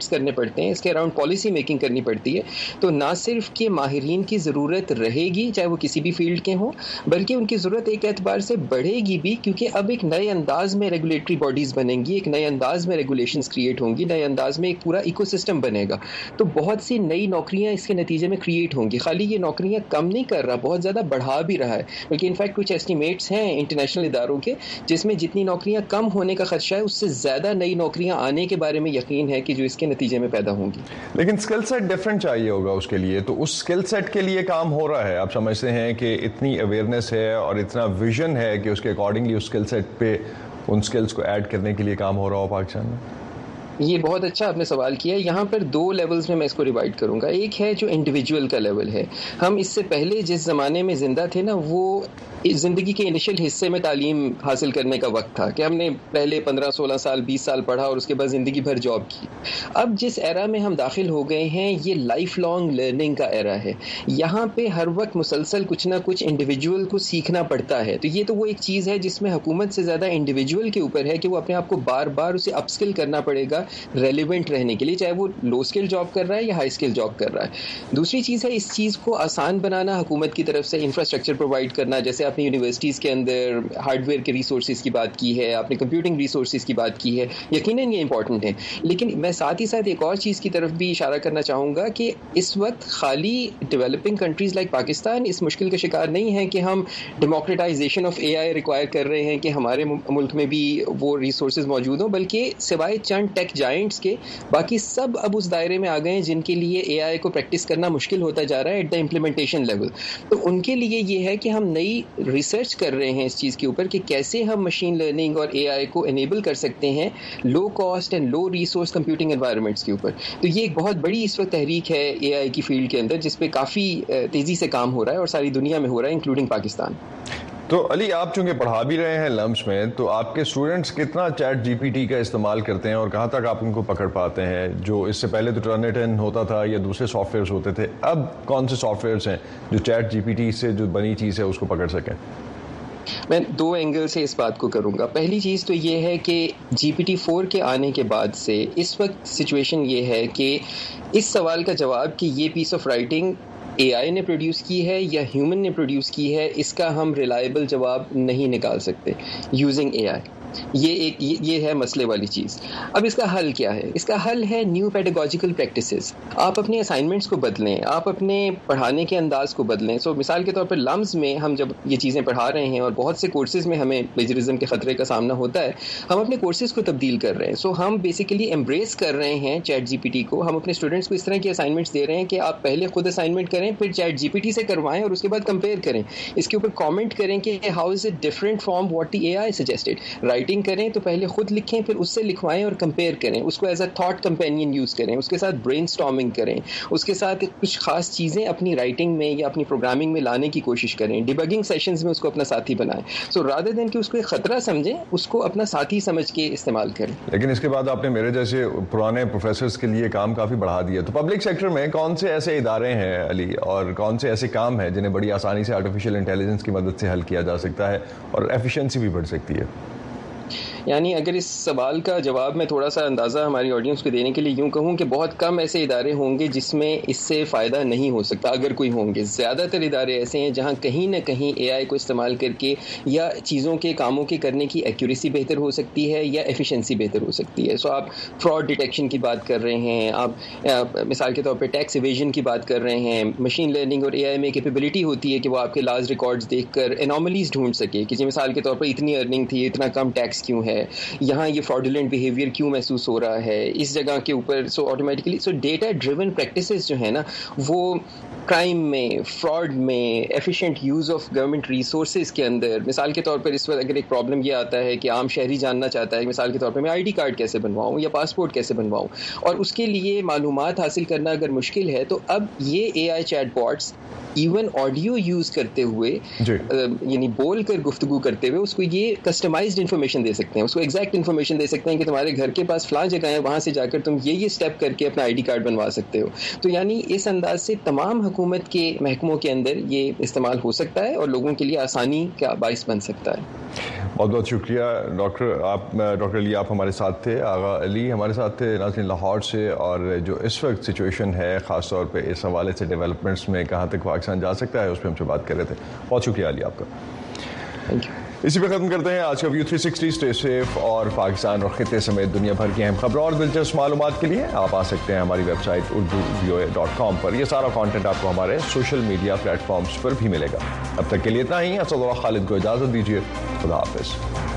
کرنے پڑتے ہیں, اس کے اراؤنڈ پالیسی میکنگ کرنی پڑتی ہے, تو نہ صرف کہ ماہرین کی ضرورت رہے گی چاہے وہ کسی بھی فیلڈ کے ہوں, بلکہ ان کی ضرورت ایک اعتبار سے بڑھے گی بھی, کیونکہ اب ایک نئے انداز میں ریگولیٹری باڈیز بنیں گی, ایک نئے انداز میں ریگولیشنز کریٹ ہوں گی, نئے انداز میں ایک پورا ایکو سسٹم بنے گا. تو بہت سی نئی نوکریاں اس کے نتیجے میں کریٹ ہوں گی. خالی یہ نوکریاں کم نہیں کر رہا, بہت زیادہ بڑھا بھی رہا ہے, بلکہ انفیکٹ کچھ ایسٹیمیٹس ہیں انٹرنیشنل اداروں کے جس میں جتنی نوکریاں کم ہونے کا خدشہ ہے اس سے زیادہ نئی نوکریاں آنے کے بارے میں یقین ہے کہ جو اس کے نتیجے میں پیدا ہوں گی. لیکن اسکل سیٹ ڈفرینٹ چاہیے ہوگا اس کے لیے, تو اس اسکل سیٹ کے لیے کام ہو رہا ہے؟ آپ سمجھتے ہیں کہ اتنی اویئرنیس ہے اور اتنا ویژن ہے کہ اس کے اکارڈنگلی اس اسکل سیٹ پہ ان اسکلس کو ایڈ کرنے کے لیے کام ہو رہا ہو پاکستان میں؟ یہ بہت اچھا آپ نے سوال کیا. یہاں پر دو لیولز میں میں اس کو ڈیوائڈ کروں گا. ایک ہے جو انڈیویجول کا لیول ہے. ہم اس سے پہلے جس زمانے میں زندہ تھے نا, وہ زندگی کے انیشل حصے میں تعلیم حاصل کرنے کا وقت تھا کہ ہم نے پہلے پندرہ سولہ سال بیس سال پڑھا اور اس کے بعد زندگی بھر جاب کی. اب جس ایرا میں ہم داخل ہو گئے ہیں یہ لائف لانگ لرننگ کا ایرا ہے. یہاں پہ ہر وقت مسلسل کچھ نہ کچھ انڈیویجول کو سیکھنا پڑتا ہے. تو یہ تو وہ ایک چیز ہے جس میں حکومت سے زیادہ انڈیویجول کے اوپر ہے کہ وہ اپنے آپ کو بار بار اسے اپ اسکل کرنا پڑے گا ریلیونٹ رہنے کے لیے, چاہے وہ لو اسکل جاب کر رہا ہے یا ہائی اسکل جاب کر رہا ہے. دوسری چیز ہے اس چیز کو آسان بنانا, حکومت کی طرف سے انفراسٹرکچر پرووائڈ کرنا. جیسے آپ نے یونیورسٹیز کے اندر ہارڈ ویئر کے ریسورسز کی بات کی ہے, آپ نے کمپیوٹنگ ریسورسز کی بات کی ہے, یقیناً یہ امپورٹنٹ ہے. لیکن میں ساتھ ہی ساتھ ایک اور چیز کی طرف بھی اشارہ کرنا چاہوں گا کہ اس وقت خالی ڈیولپنگ کنٹریز لائک پاکستان اس مشکل کا شکار نہیں ہے کہ ہم ڈیموکریٹائزیشن آف اے آئی ریکوائر کر رہے ہیں کہ ہمارے ملک میں بھی وہ ریسورسز موجود ہوں, بلکہ سوائے چند ٹیک جائنٹس کے باقی سب اب اس دائرے میں آ گئے ہیں جن کے لیے اے آئی کو پریکٹس کرنا مشکل ہوتا جا رہا ہے ایٹ دا امپلیمنٹیشن لیول. تو ان کے لیے یہ ہے کہ ہم نئی ریسرچ کر رہے ہیں اس چیز کے اوپر کہ کیسے ہم مشین لرننگ اور اے آئی کو انیبل کر سکتے ہیں لو کاسٹ اینڈ لو ریسورس کمپیوٹنگ انوائرمنٹس کے اوپر. تو یہ ایک بہت بڑی اس وقت تحریک ہے اے آئی کی فیلڈ کے اندر جس پہ کافی تیزی سے کام ہو رہا ہے اور ساری دنیا میں ہو رہا ہے انکلوڈنگ پاکستان. تو علی, آپ چونکہ پڑھا بھی رہے ہیں لمس میں, تو آپ کے اسٹوڈنٹس کتنا چیٹ جی پی ٹی کا استعمال کرتے ہیں اور کہاں تک آپ ان کو پکڑ پاتے ہیں؟ جو اس سے پہلے تو ٹرنیٹن ہوتا تھا یا دوسرے سافٹ ویئرس ہوتے تھے, اب کون سے سافٹ ویئرس ہیں جو چیٹ جی پی ٹی سے جو بنی چیز ہے اس کو پکڑ سکیں؟ میں دو اینگل سے اس بات کو کروں گا. پہلی چیز تو یہ ہے کہ جی پی ٹی فور کے آنے کے بعد سے اس وقت سچویشن یہ ہے کہ اس سوال کا جواب کہ یہ پیس آف رائٹنگ اے آئی نے پروڈیوس کی ہے یا ہیومن نے پروڈیوس کی ہے, اس کا ہم ریلائبل جواب نہیں نکال سکتے یوزنگ اے آئی. یہ ایک یہ ہے مسئلے والی چیز. اب اس کا حل کیا ہے؟ اس کا حل ہے نیو پیڈاگوجیکل پریکٹسز. آپ اپنے اسائنمنٹس کو بدلیں, آپ اپنے پڑھانے کے انداز کو بدلیں. سو مثال کے طور پر لمز میں ہم جب یہ چیزیں پڑھا رہے ہیں اور بہت سے کورسز میں ہمیں پلیجرزم کے خطرے کا سامنا ہوتا ہے, ہم اپنے کورسز کو تبدیل کر رہے ہیں. سو ہم بیسیکلی ایمبریس کر رہے ہیں چیٹ جی پی ٹی کو. ہم اپنے اسٹوڈنٹس کو اس طرح کے اسائنمنٹس دے رہے ہیں کہ آپ پہلے خود اسائنمنٹ کریں, پھر چیٹ جی پی ٹی سے کروائیں اور اس کے بعد کمپیئر کریں. اس کے اوپر کامنٹ کریں کہ ہاؤ از اٹ ڈفرنٹ فرام واٹ دی اے آئی سجیسٹڈ. رائٹنگ کریں تو پہلے خود لکھیں, پھر اس سے لکھوائیں اور کمپیئر کریں. اس کو ایز اے تھاٹ کمپینین یوز کریں, اس کے ساتھ برین اسٹارمنگ کریں, اس کے ساتھ کچھ خاص چیزیں اپنی رائٹنگ میں یا اپنی پروگرامنگ میں لانے کی کوشش کریں. ڈیبگنگ سیشنز میں اس کو اپنا ساتھی بنائیں. سو رادر دین کہ اس کو ایک خطرہ سمجھیں, اس کو اپنا ساتھی سمجھ کے استعمال کریں. لیکن اس کے بعد آپ نے میرے جیسے پرانے پروفیسرز کے لیے کام کافی بڑھا دیا. تو پبلک سیکٹر میں کون سے ایسے ادارے ہیں علی, اور کون سے ایسے کام ہیں جنہیں بڑی آسانی سے آرٹیفیشیل انٹیلیجنس کی مدد سے حل کیا جا سکتا ہے اور ایفیشنسی بھی بڑھ سکتی ہے؟ یعنی اگر اس سوال کا جواب میں تھوڑا سا اندازہ ہماری آڈینس کو دینے کے لیے یوں کہوں کہ بہت کم ایسے ادارے ہوں گے جس میں اس سے فائدہ نہیں ہو سکتا, اگر کوئی ہوں گے. زیادہ تر ادارے ایسے ہیں جہاں کہیں نہ کہیں اے آئی کو استعمال کر کے یا چیزوں کے کاموں کے کرنے کی ایکوریسی بہتر ہو سکتی ہے یا ایفیشنسی بہتر ہو سکتی ہے. سو آپ فراڈ ڈیٹیکشن کی بات کر رہے ہیں, آپ مثال کے طور پہ ٹیکس ایویژن کی بات کر رہے ہیں. مشین لرننگ اور اے آئی میں کیپیبلٹی ہوتی ہے کہ وہ آپ کے لاز ریکارڈز دیکھ کر انوملیز ڈھونڈ سکے کہ جی مثال کے طور پر اتنی ارننگ تھی, اتنا کم ٹیکس کیوں ہے, یہاں یہ فراڈولنٹ بیہیویئر کیوں محسوس ہو رہا ہے اس جگہ کے اوپر. سو آٹومیٹکلی سو ڈیٹا ڈریون پریکٹسز جو ہیں نا وہ کرائم میں, فراڈ میں, ایفیشینٹ یوز آف گورنمنٹ ریسورسز کے اندر. مثال کے طور پر اس وقت اگر ایک پرابلم یہ آتا ہے کہ عام شہری جاننا چاہتا ہے مثال کے طور پر میں آئی ڈی کارڈ کیسے بنواؤں یا پاسپورٹ کیسے بنواؤں, اور اس کے لیے معلومات حاصل کرنا اگر مشکل ہے, تو اب یہ اے آئی چیٹ باٹس ایون آڈیو یوز کرتے ہوئے یعنی بول کر گفتگو کرتے ہوئے اس کو یہ کسٹمائزڈ انفارمیشن دے سکتے सकते हैं, उसको exact information दे सकते हैं कि तुम्हारे घर के पास फलां जगह है, वहाँ से जाकर तुम ये ये स्टेप करके अपना आई डी कार्ड बनवा सकते हो। तो यानी इस अंदाज से तमाम हुकूमत के महकमों के अंदर ये इस्तेमाल हो सकता है और लोगों के लिए आसानी का बाइस बन सकता है। बहुत बहुत शुक्रिया डॉक्टर। आप डॉक्टर अली आप हमारे साथ थे, आगा अली हमारे साथ थे नाज़रीन लाहौर से, और जो इस वक्त सिचुएशन है ख़ास तौर पे इस हवाले से डेवलपमेंट्स में कहाँ तक पाकिस्तान जा सकता है उस पर हमसे बात कर रहे थे। बहुत शुक्रिया अली आपका। Thank you. इसी पे ख़त्म करते हैं आज का view three sixty. Stay safe और पाकिस्तान और खित्ते समेत दुनिया भर की अहम खबरों और दिलचस्प मालूमात के लिए आप आ सकते हैं हमारी website Urdu V O A dot com पर। यह सारा कंटेंट आपको हमारे सोशल मीडिया प्लेटफॉर्म्स पर भी मिलेगा। अब तक के लिए इतना ही। असदुल्लाह खालिद को इजाज़त दीजिए। खुदा हाफिज़।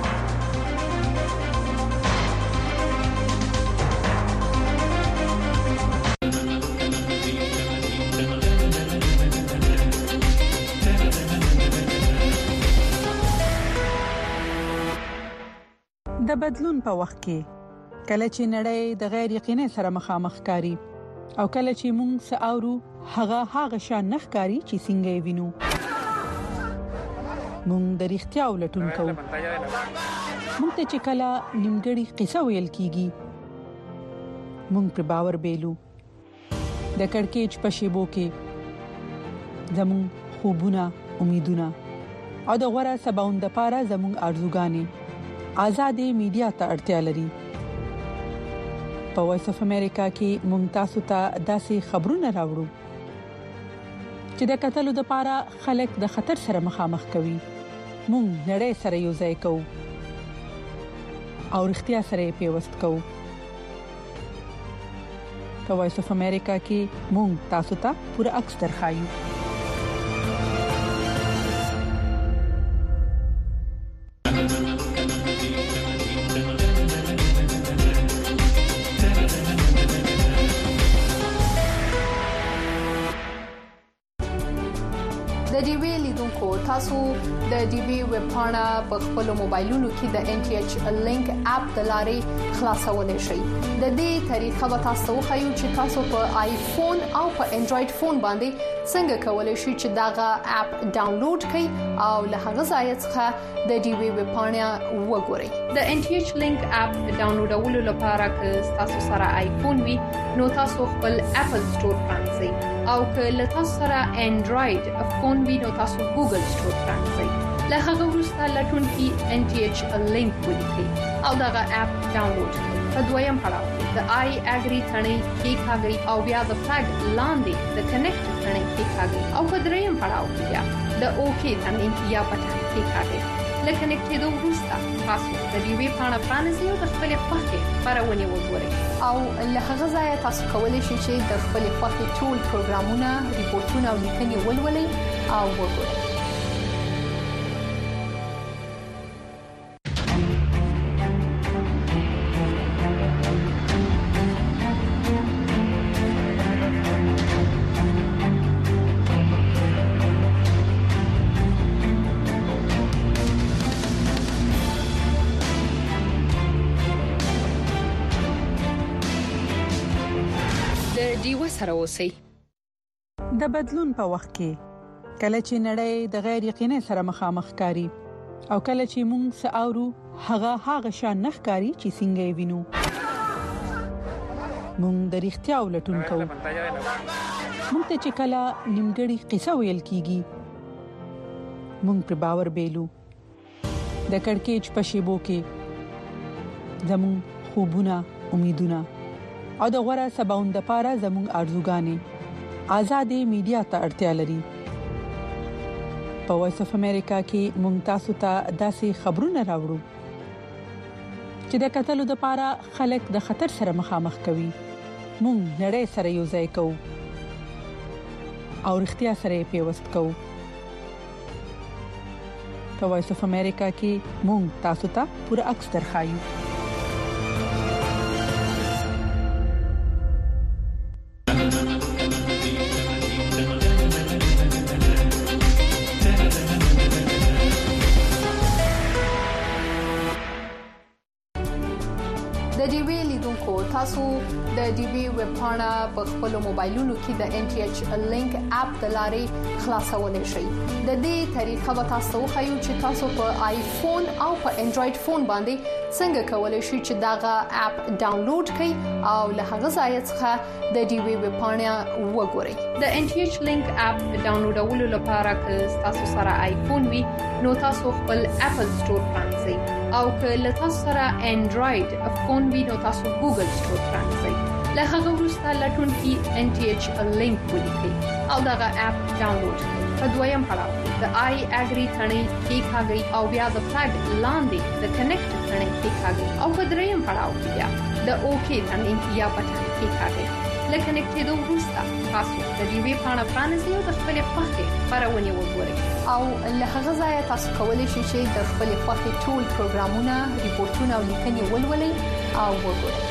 د بدلون په وخت کې کله چې نړۍ د غیر یقیني سره مخامخ کاری او کله چې موږ ساورو هغه هغه شان نه ښکاری چې څنګه وینو، موږ د اړتیا ولټون کوو. موږ ته چې کله نیمګړی قصه ویل کیږي موږ پر باور بیلو. د کڑکېچ په شیبو کې زموږ خوبونه، امیدونه او د غوړه سباوند لپاره زموږ ارزوګانې آزادې میډیا ته اړتیا لري. په وایس اف امریکا کې موږ تاسو ته داسې خبرونه راوړو چې د قتل لپاره خلک د خطر سره مخامخ کوي. موږ نړۍ سره یو ځای کوو او اړتیا سره پیوست کوو. په وایس اف امریکا کې موږ تاسو ته پوره عکس درخایو. تاسو د ډي بي ویب پاڼه په خپل موبایلونو کې د ان ټي ایچ لینک اپ د لارې خلاصولای شئ. د دې طریقه به تاسو خو چې تاسو په آیفون او په انډراید فون باندې څنګه کولای شئ چې داغه اپ ډاونلوډ کړئ او له هغه ځای څخه د ډي بي ویب پاڼه وګورئ. د ان ټي ایچ لینک اپ ډاونلوډولو لپاره که تاسو سره آیفون وي نو تاسو خپل اپل سٹور پرانځئ او که له تاسو سره انډراید فون وي نو تاسو ګوګل سٹور پرانځئ. له هغه وروسته لټون کې ان ټي ایچ لینک ولیکئ او داغه اپ ډاونلوډ کړئ. په دویم پړاو د آی اګری ثنې کې کاږي او بیا د فلګ لاندې د کنیکټ ثنې کې کاږي او په دریم پړاو کې بیا د اوکی ثنې یا بټن کې کاږي. لکه نکټېدو وروسته تاسو د دې وی پاڼه پرانیزئ او د خپل خوښې خبرونه وګورئ او له هغه ځای تاسو کولی شئ چې د خپل خوښې ټول پروګرامونه، ریپورتونه او لیکنې ولولئ او وګورئ. د بدلون په وخت کې کله چې نړۍ د غیر یقیني سره مخامخ کاری او کله چې موږ ساورو هغه هغه شان نه ښکاری چې څنګه وینو، موږ د اړتیا ولټون کوو. موږ ته چې کله نیمګړی قصه ویل کیږي موږ پر باور بیلو. د کڑکېچ په شیبو کې زموږ خوبونه، امیدونه او د غوړه سباوند لپاره زموږ ارزوګانې آزادې میډیا ته اړتیا لري. په وایس اف امریکا کې موږ تاسو ته داسې خبرونه راوړو چې د قتل لپاره خلک د خطر سره مخامخ کوي. موږ نړۍ سره یو ځای کوو او اړتیا سره پیوست کوو. په وایس اف امریکا کې موږ تاسو ته پوره عکس درخایو. د ډي وی لیدونکو تاسو د ډي وی ویب پاڼه په خپل موبایلونو کې د ان ټي ایچ لینک اپ د لارې خلاصولای شئ. د دې طریقه به تاسو خو چې تاسو په آیفون او په انډراید فون باندې څنګه کولای شئ چې داغه اپ ډاونلوډ کړئ او له هغه ځای څخه د ډي وی ویب پاڼه وګورئ. د ان ټي ایچ لینک اپ ډاونلوډولو لپاره که تاسو سره آیفون وي نو تاسو خپل اپل سٹور پرانځئ او که له تاسو سره انډراید فون وي نو تاسو ګوګل سٹور پرانځئ. له هغه وروسته لټون کې ان ټي ایچ لینک ولیکئ او دغه اپ ډاونلوډ کړئ. په دویم پړاو د آی اګری ثنې کلیکاږئ او بیا د فلګ لاندې د کنیکټ ثنې کلیکاږئ او په دریم پړاو کې بیا د اوکی ثنې یا بټن کلیکاږئ. لکه کنیکټېدو وروسته تاسو د دې وی پاڼه پرانیزئ او د خپل خوښې خبرونه وګورئ او له هغه ځای تاسو کولی شئ چې د خپل خوښې ټول پروګرامونه، ریپورتونه او لیکنې ولولئ او وګورئ.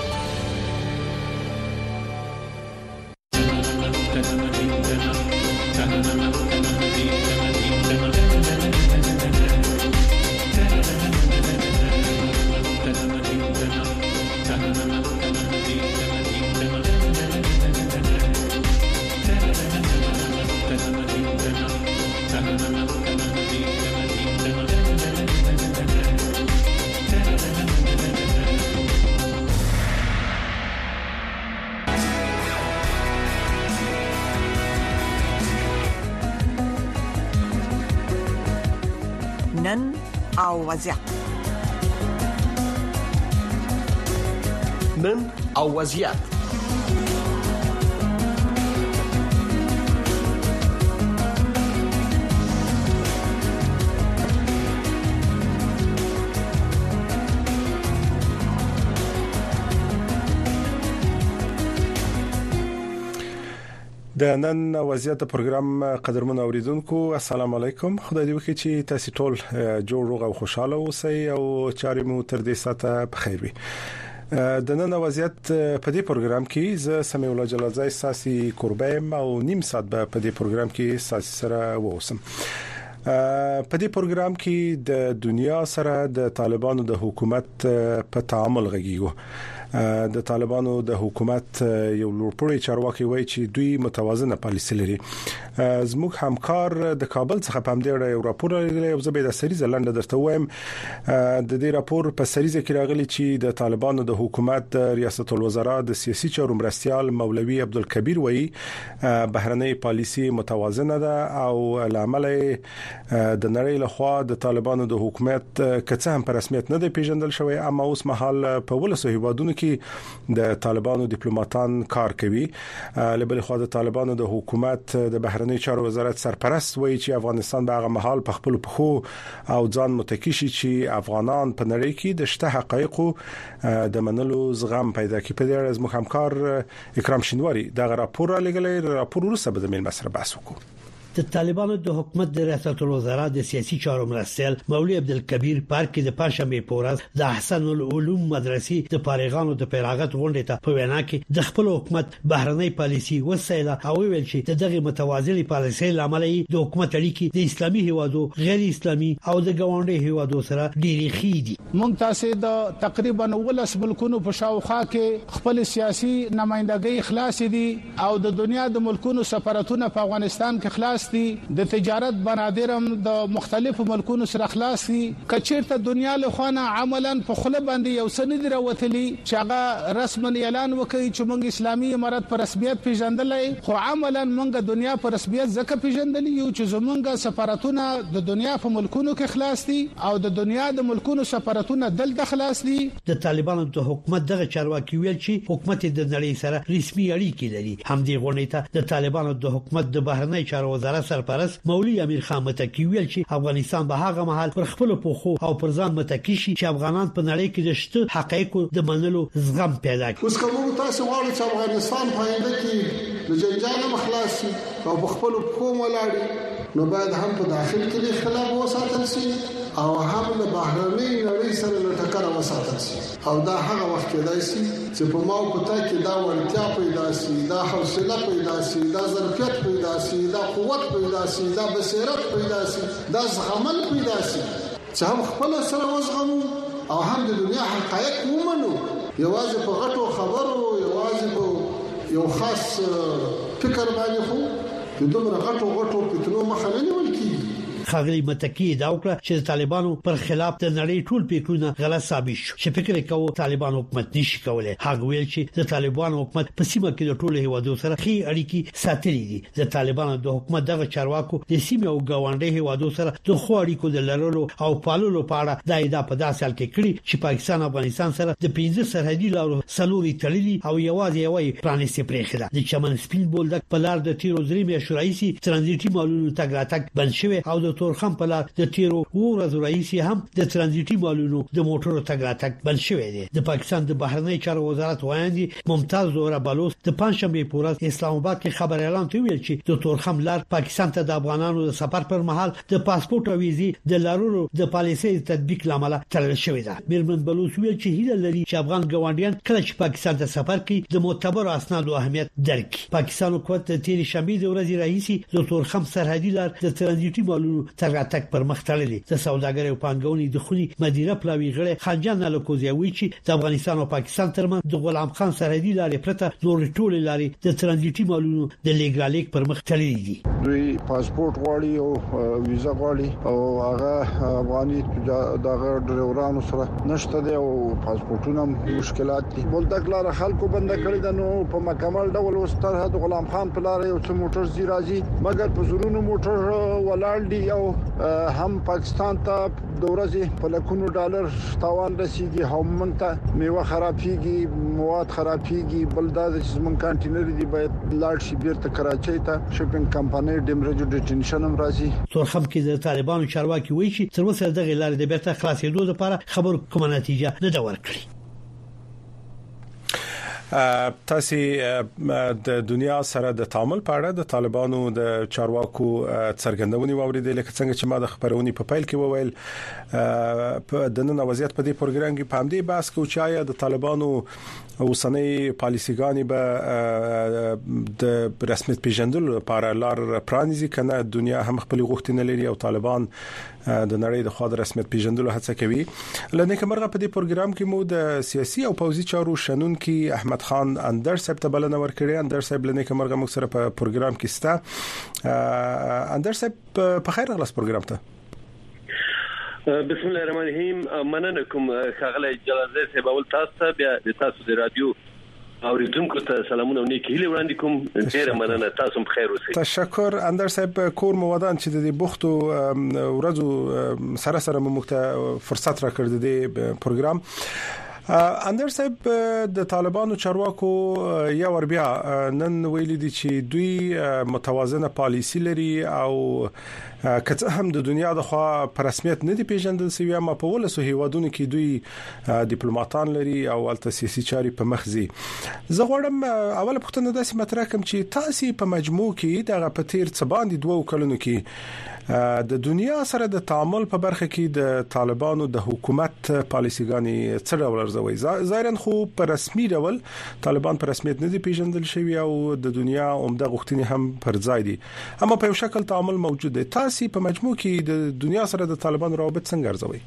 نن او وضعیت نن او وضعیت د نن وضعیت پروګرام قدرمن اوریدونکو السلام علیکم. خدای دې وکړي چې تاسو ټول جوړ روغ او خوشاله اوسئ او چارې مو تر دې ساته په خیر وي. د نن وضعیت په دې پروګرام کې زه سمیع الله جلالزای ساسي قربایم او نیم ساعت به په دې پروګرام کې ساسي سره ووسم. په دې پروګرام کې د دنیا سره د طالبانو د حکومت په تعامل غږیږو. د طالبانو د حکومت یو لوړپوړی چارواکي وایي چې دوی متوازنه پالیسي لري. زموږ همکار د کابل څخه په همدې اړه یو راپور راغلی او زه به د سریزه لنډه درته وایم. د دې راپور په سریزه کې راغلی چې د طالبانو د حکومت ریاست الوزرا د سیاسي چارو مرستيال مولوي عبدالکبیر وایي بهرنۍ پالیسي متوازنه ده او لامل د نړۍ لخوا د طالبانو د حکومت کڅه هم په رسمیت نه دی پیژندل شوی، اما اوس مهال په ولسو هیوادونو کې د طالبانو ډیپلوماټان کار کوي. لبل خو د طالبانو د حکومت د بهرنی چارو وزارت سرپرست وایي چې افغانستان به هغه مهال په خپل پخو او ځان متکی شي چې افغانان په نړۍ کې د شته حقایقو د منلو زغم پیدا کړي. په دې اړه زموږ همکار اکرام شینواری دا راپور را لګلې. راپور وروسته به د مل مسره بحث وکړو. د طالبانو د حکومت د ریاست الوزرا د سیاسي چارو مرستيال مولوي عبدالکبیر پارک د پنځمې پورز د احسن العلوم مدرسې د فارغانو د پیراغت غونډې ته په وینا کې د خپل حکومت بهرنۍ پالیسي وسایله او ویل چې دغه متوازنې پالیسي لامل د حکومت اړیکې د اسلامي هیوادو، غیر اسلامي او د ګاونډي هیوادو سره ډېری خېدي. مونږ تاسو د تقریبا ولس ملکونو په شاوخوا کې خپل سیاسي نمائندګۍ خلاص دي او د دنیا د ملکونو سفارتونه په افغانستان کې خلاص دي. د تجارت بنادرم د مختلفو ملکونو سره خلاص دي. کچیرته دنیا له خوانه عملاً په خله باندې یو سند راوتلی چې هغه رسماً اعلان وکړي چې موږ اسلامي امارت پر رسمیت پیژندلې، خو عملاً موږ دنیا پر رسمیت ځکه پیژندلې یو چې زمونږ سفارتونه د دنیا په ملکونو کې خلاص دي او د دنیا د ملکونو سفارتونه دلته خلاص دي. د طالبانو د حکومت دغه چارواکي ویل چې حکومت د نړۍ سره رسمي اړیکې لري. همدې غونډې ته د طالبانو د حکومت د بهرنی چارو وزارت سرپرست مولوي امیر خان متکی ویل چې افغانستان به هغه مهال پر خپل پوخو او پر ځان متکی شي چې افغانان په نړۍ کې د شته حقایقو د منلو زغم پیدا کړي. اوس کوم تاسو غواړئ چې افغانستان په آینده کې د جنجال مخلاص شي او په خپل پوخو ولاړ نو باید هم په داخل کې اختلاف وساتل شي او هم د بهرنۍ نړۍ سره له ټکر وساتل شي. او دا هغه وخت کېدای شي چې په ماو پتا کې دا ورتیا پیدا شي، دا حوصله پیدا شي، دا ظرفیت پیدا شي، دا قوت پیدا شي، دا بصیرت پیدا شي، دا زغمل پیدا شي چې هم خپل سره وزغمو او هم د دنیا حقایق ومنو یوازې په غټو خبرو یوازې په یو خاص فکر باندې خو د دومره غټو غټو فتنو مخه نه نیول کیږي. خاغلی متکی دا وکړه چې د طالبانو پر خلاف د نړۍ ټول فکرونه غلط ثابت شو چې فکر کوي طالبان حکومت نشي کولای. هغه ویل چې د طالبانو حکومت په سیمه کې د ټولو هیوادو سره ښې اړیکې ساتلې دي. د طالبانو د حکومت دغه چارواکو د سیمه او ګاونډي هیوادو سره د خو اړیکو د لرلو او پاللو په اړه د ایدا په داسې حال کې کړی چې پاکستان افغانستان سره د پنځه سرحدي لارو سلوري تړلي او یوازې یوې پرانیستي پرېخه ده. د چمن سپین بولدک په لار د تیرو درې میاشتو راځي ترانزیتي مالونو تګ راتګ بند شوی او د تورخم په لار د تیرو ورځو راځي هم د ترانزیتي مالونو د موټرو تګ راتګ بند شوی دی. د پاکستان د بهرنی چارو وزارت وایي ممتاز زهره بلوچ د پنځشنبه په ورځ اسلام آباد کې خبر اعلان کوي چې د تورخم لار پاکستان ته د افغانانو د سفر پر مهال د پاسپورت او ویزې د لارو د پالیسۍ تطبیق لامل تړل شوی دی. میرمن بلوچ ویل چې هیله لري چې افغان ګاونډیان کله چې پاکستان ته سفر کوي د معتبر اسنادو اهمیت درک کړي. پاکستان حکومت د تیر شنبه د ورځې راهیسي د تورخم سرحدي لار د ترانزیتي مالونو تګ راتګ پر مخ تړلې. د سوداګر او پانګونې د خوني مدیره پلاوی غړي خنجان الکوزي وی چې د افغانستان او پاکستان ترمنځ د غلام خان سرحدي لارې پرته نور ټول لارې د ترانزیتي مالونو د لیګالیک پر مخ تړلې دي. دوی پاسپورت غواړي او ویزا غواړي او هغه افغاني دغه ډرایورانو سره نشته دی او پاسپورتونه مشکلات دي. بولدک لار خلکو بند کړی د نو په مکمل ډول وستر د غلام خان په لار یو څو موټر زی راځي مګر په زورونو موټر ولاړ دي او هم پاکستان ته د ورځې په لکونو ډالر تاوان رسیدي. هم ته میوه خرابېږي مواد خرابېږي بل دا چې مونږ کانټینر دي باید لاړ شي بیرته کراچۍ ته شپینګ کمپنۍ ډیمریج ډیټینشن هم راځي. تورخم کې د طالبانو چارواکي وایي چې تر اوسه دغه لارې د بیرته خلاصېدو لپاره خبر کومه نتیجه نه ده ورکړې. تاسو د دنیا سره د تعامل په اړه د طالبانو د چارواکو څرګندونې واوریدل لکه څنګه چې ما د خبرونې په پیل کې وویل په د نن وضعیت په دې پروګرام کې په همدې بحث کې چې آیا د طالبانو اوسنۍ پالیسيګانې به د رسمیت پیژندلو لپاره لار پرانیزي کنه دنیا هم خپل غوښتنې لري او طالبان د نړۍ د خوا د رسمیت پیژندلو هڅه کوي. لنه کومرغه په دې پروګرام کې مو د سیاسي او پوځي چارو شنونکي احمد خان اندر صاحب ته بلنه ورکړې. اندر صاحب لنه کومرغه موږ سره په پروګرام کې ستا. اندر صاحب په خیر غلاس پروګرام ته. بسم الله الرحمن الرحیم. مننه کوم خغله جلازه صاحب اول تاسو بیا د تاسو د رادیو اوریدونکو ته سلامونه او نیکی هیله وړاندې کوم. ډیره مننه تاسو په خیر اوسئ. تشکر اندر صاحب. کور مو ودان چې د بوختو ورځو سره سره مو مخته فرصت راکړ د پروګرام. اندر صاحب د طالبانو چارواکو یا ور بیا نن ویل دي چې دوی متوازنه پالیسی لري او کته هم د دنیا د خوا پر رسمیت نه دی پیژندل شوی اما په ولسو هیوادونو کې دوی ډیپلوماټان لري او الته سیاسي چاري په مخزي. زه غواړم اوله پوښتنه داسې مطرح کوم چې تاسو په مجموع کې د غپتیر څه باندې دوه کلونو کې د دنیا سره د تعامل په برخه کې د طالبانو د حکومت پالیسيګانی څه ډول ارزوي؟ ظاهرا خو په رسمي ډول طالبان په رسمیت نه دي پیژندل شوی او د دنیا عمده غوښتنې هم پر ځای دي اما په یو شکل تعامل موجود دی. تاسو په مجموع کې د دنیا سره د طالبان روابط څنګه ارزوي؟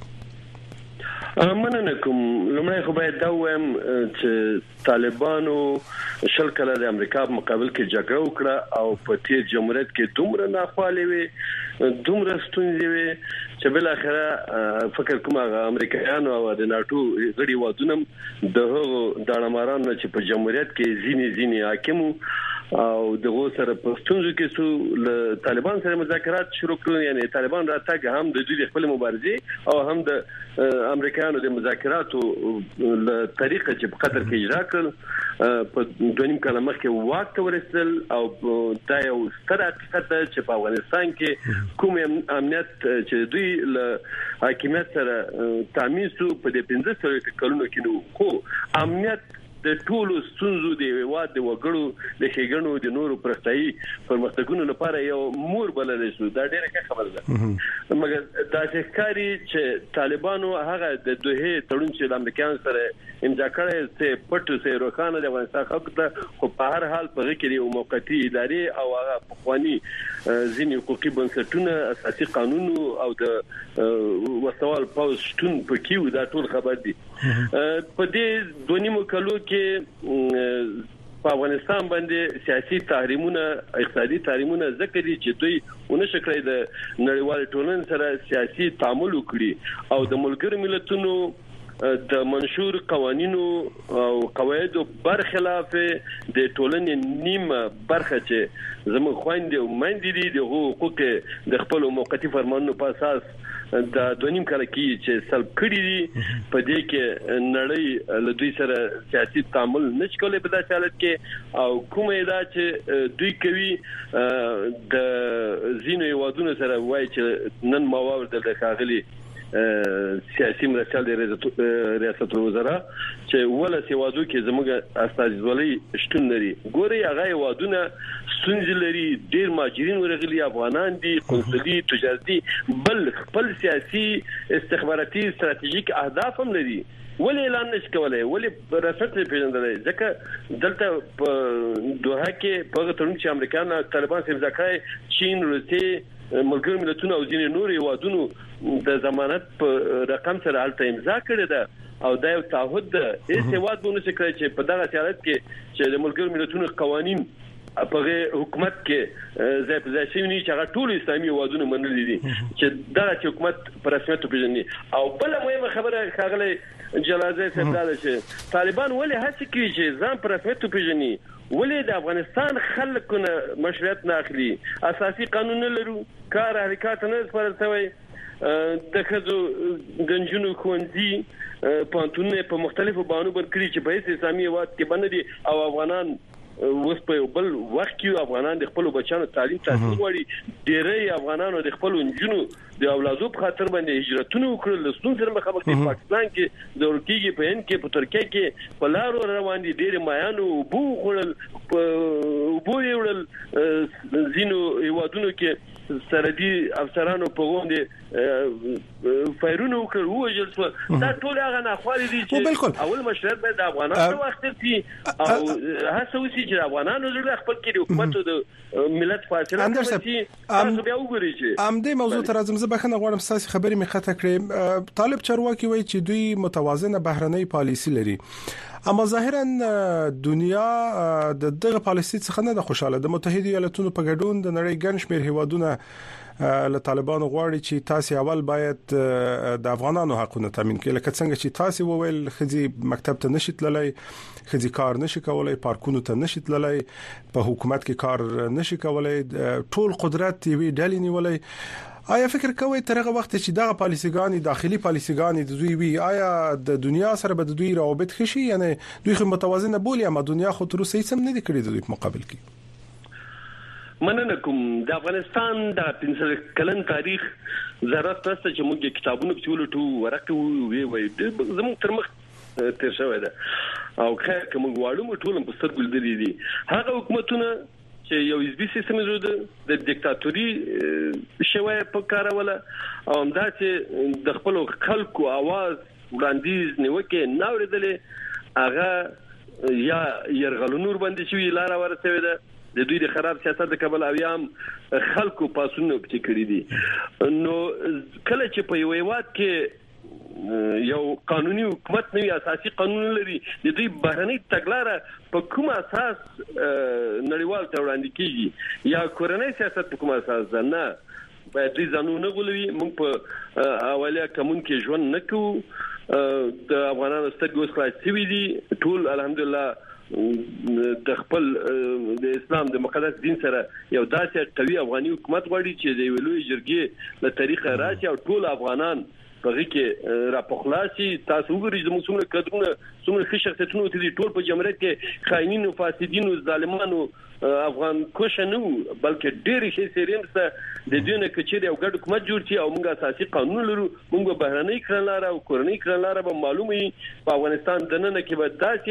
مننه کوم. لمړی خو باید دا وایم چې طالبانو شل کله د امریکا په مقابل کې جګړه وکړه او په تیر جمهوریت کې دومره ناخوالې وي دومره ستونزې وي چې بل اخره فکر کوم هغه امریکایانو او د ناتو غړي وادونم د هغو دړمارانو چې په جمهوریت کې زینی زینی حاکمو او دغه سره په ستونزو کې سو له طالبان سره مذاکرات شروع کړو. یعنی طالبان راتګ هم د دوی خپل مبارزه او هم د امریکایانو د مذاکراتو له طریقې چې په قطر کې اجرا کړل په دونیم کال مخکې واک ورسل او دا یو ستر حقیقت چې په افغانستان کې کوم امنیت چې دوی له حکومت سره تامین سو په دې پنځه سوه کلونو کې نو خو امنیت د ټولو ستونزو دی واد د وګړو د ښېګڼو د نورو پرستایي پرمختګونو لپاره یو مور بلل شو. دا ډیره ښه خبره ده مګر دا ښکاری چې طالبانو هغه د دوه تړون چې د امریکایانو سره امضا کړی چې پټو سه روخانه د افغانستان خلکو ته خو په هر حال په کې یو موقتی ادارې او هغه پخوانی ځینې حقوقي بنسټونه اساسي قانون او د وسوال پاوز شتون په کیو دا ټول خبر دي په دې دونیمو کلو کې په افغانستان باندې سیاسي تحریمونه اقتصادي تحریمونه ذکر دي چې دوی ونه شکړای د نړیوال ټولنې سره سیاسي تعامل وکړي او د ملګرو ملتونو د منشور قوانینو او قواعدو برخلاف د ټولنې نیمه برخه چې زموږ خويندې او مېندې دي د حقوق د خپل موقتی فرمانونو په اساس د دونیم کال کې چې سلب کړی دي په دې کې نړۍ له دوی سره سیاسي تعامل نشي کولای په داسې حالت کې او کومه دا چې دوی کوي د زینو یوادونو سره وایي چې نن ما واردل د خاغلي سیاسي مرسل د ریاست الوزرا چې ولا سیوادو کې زموږ استازولۍ شتون لري ګوري هغه وادونه سنځ لري ډیر ماجرین ورغلي افغانان دي قنصلي تجارتي بل خپل سیاسي استخباراتي استراتیژیک اهداف هم لري ولې اعلان نشي کولای ولې رسمت پیژندل ځکه دلته په دوحه کې په ترڅ چې امریکا طالبان سره ځکه چین روسي ملګرو ملتونو او ځینې نور هیوادونو د ضمانت په رقم سره الته امضا کړې ده او دا یو تعهد ده هیڅ هیواد به نشي کړی چې په دغه حالت کې چې د ملګرو ملتونو قوانين په حکومت کې ځای په ځای شوی نه چې هغه ټول اسلامي هیوادونه منلي دي چې دا چې حکومت په رسمیت پیژني او بل مهمه خبره خاغله جلازه سپداله چې طالبان ولې هڅه کوي چې ځان په رسمیت پیژني ولې د افغانستان خلکونه مشروعیت نه اخلي اساسي قانون لرو کار حرکت نه سپارښتوي د خزو گنجونو خوندې پانتونه په مختلفو بانو برکړي چې په اسلامي هیواد کې باندې او افغانان اوس په بل وخت کې افغانان د خپل بچانو تعلیم تاسیس غواړي ډېری افغانانو د خپل جنونو د اولادو په خاطر باندې هجرتونه وکړل د ستون سره مخامخ دي پاکستان کې د ورکیږي په هند کې په ترکیه کې په لارو روان دي ډېر مایانو بو خړل بو یوړل زینو هیوادونو کې سردي افسرانو په غونډه فایرونو وکړ وژل شو دا ټول هغه نه خالي دي چې اول مشروعیت باید د افغانانو وخت کې او هڅه وشي چې افغانانو زړه خپل کې د حکومت او د ملت فاصله کوي تاسو بیا وګورئ چې ام دې موضوع تر ازم زه بخنه غواړم تاسو خبرې مې خطا کړې طالب چارواکي وایي چې دوی متوازنه بهرنۍ پالیسي لري اما ظاهرا دنیا د دغه پالیسي څخه نه د خوشاله د متحده ایالاتونو په ګډون د نړۍ ګڼ شمېر هیوادونه له طالبانو غواړي چې تاسو اول باید د افغانانو حقوقونه تضمین کړئ لکه څنګه چې تاسو وویل خزي مکتب ته نشي تللی خزي کار نشي کولای پارکونو ته نشي تللی په حکومت کې کار نشي کولای ټول قدرت وی ډالې نیولای آیا فکر کوئ تر هغه وخت چې دغه پالیسيګانی داخلي پالیسيګانی د دوی وی آیا د دنیا سره به د دوی روابط خشي یعنی دوی خو متوازنه بولی اما دنیا خو تر اوسه هیڅ هم نه دی کړی د دوی په مقابل کې مننه کوم د افغانستان د پنځه کلن تاریخ ضرورت نشته چې موږ کتابونو په ولټو ورکو وی وی زموږ تر مخ تیر شوی ده او خیر کوم غواړو ټول په سترګل دي دي هغه حکومتونه چې یو حزبي سیستم جوړ د دیکتاتوري شوی په کاروله او همدا چې د خپل خلکو आवाज وړاندیز نیوکه ناوړدلې هغه یا يرغلونور باندې شوی لار ورسوي ده د دوی د خراب سیاست د قبل اویام خلکو پاسونه پټ کړی دي نو کله چې په یو وخت کې یو قانوني حکومت نوی اساسي قانون لري د دوی بهرنۍ تګلارې په کوم اساس نړیوال ته وړاندې کیږي یا کورنۍ سیاست په کوم اساس ده نه باید دوی ځانونه غولوي موږ په اولیه کوم کې ژوند نکو د افغانانو سترګې اوس خلاصې دي ټول الحمدلله د خپل د اسلام د مقدس دین سره یو داسې قوي افغاني حکومت غواړي چې د ویلوي جرګې له طریقه راشي او ټول افغانان په کې را پخلاصي تاسو وګورئ زموږ څومره قدرونه څومره ښه شخصیتونه دي ټول په جمهوریت کې خاینینو فاسدینو ظالمانو افغان کوشنو بلکې ډېر شي سریمسته د دې نه کچې یو ګډ حکومت جوړ شي او موږ اساسي قانون لرو موږ بهرنۍ کړنلاره او کورنۍ کړنلاره به معلومي په افغانستان د نن کې به داسې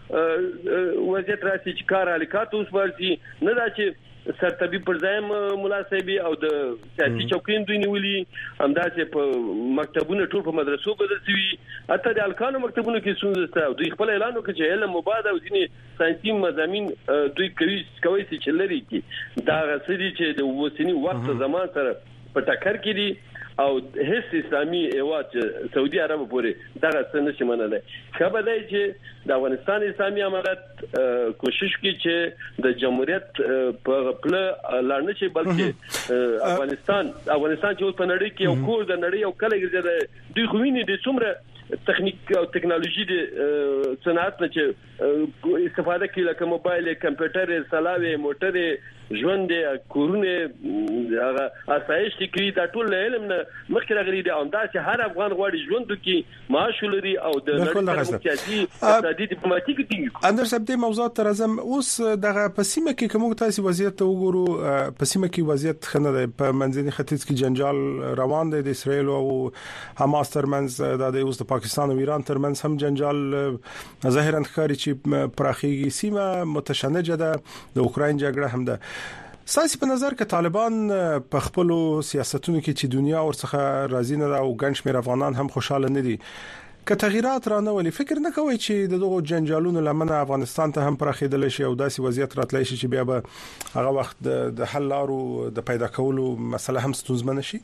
یو وضعیت راشي چې کار حرکت اوس ورسي نه دا چې سرتبي پر ځای مولا صاحب او د سیاسي چوکین دوی نیولې همداسې په مکتبونو ټول په مدرسو بدل شوي حتی د الکانو مکتبونو کې څنګه دوی خپل اعلان وکړ چې علم مبادله او ځینې ساينسي مضامین دوی کوي کوي چې لري کې دا غسري چې د وسنی وخت زمان سره په ټکر کې دي او هیڅ اسلامي هیواد سعودي عرب پورې دغه څه نشي منلای. خبره ده چې د افغانستان اسلامي امارت کوشش کوي چې د جمهوریت په خپل لړنه شي، بلکې افغانستان افغانستان چې په نړۍ کې یو کور د نړۍ یو کله ګرځي دوی خو ویني د څومره تخنیک او ټیکنالوژي د صنعت نه چې استفاده کوي، لکه موبایل، کمپیوټر، سلاوي، موټر، ژوند، کورونه، هغه اسایش کوي. دا ټول علم نه مخکې راغلي دي. اوندا چې هر افغان غواړي ژوند کې معاش ولري او د نړۍ سیاسي اقتصادي ډیپلوماټیک دي. اندر سب دې موضوع تر ازم اوس دغه پسیمه کې کوم تاسو وضعیت وګورو، پسیمه کې وضعیت خنه ده، په منځني ختیځ کې جنجال روان دی د اسرائیل او حماس ترمنځ، د اوس د پاکستان او ایران ترمنځ هم جنجال ظاهرا ښکاري چې پراخیږي. سیمه متشنجه ده، د اوکراین جګړه هم ده. ساسي په نظر کې طالبان په خپل سیاستونو کې چې دنیا ورڅخه راضي نه ده او ګڼ شمېر افغانان هم خوشاله نه دي، که تغیرات رانه ولې فکر نه کوي چې دغه جنجالونو لمنه افغانستان ته هم پراخېدل شي او داسې وضعیت راتلای شي چې بیا به هغه وخت د حل لارو د پیدا کولو مسله هم ستونزمنه شي؟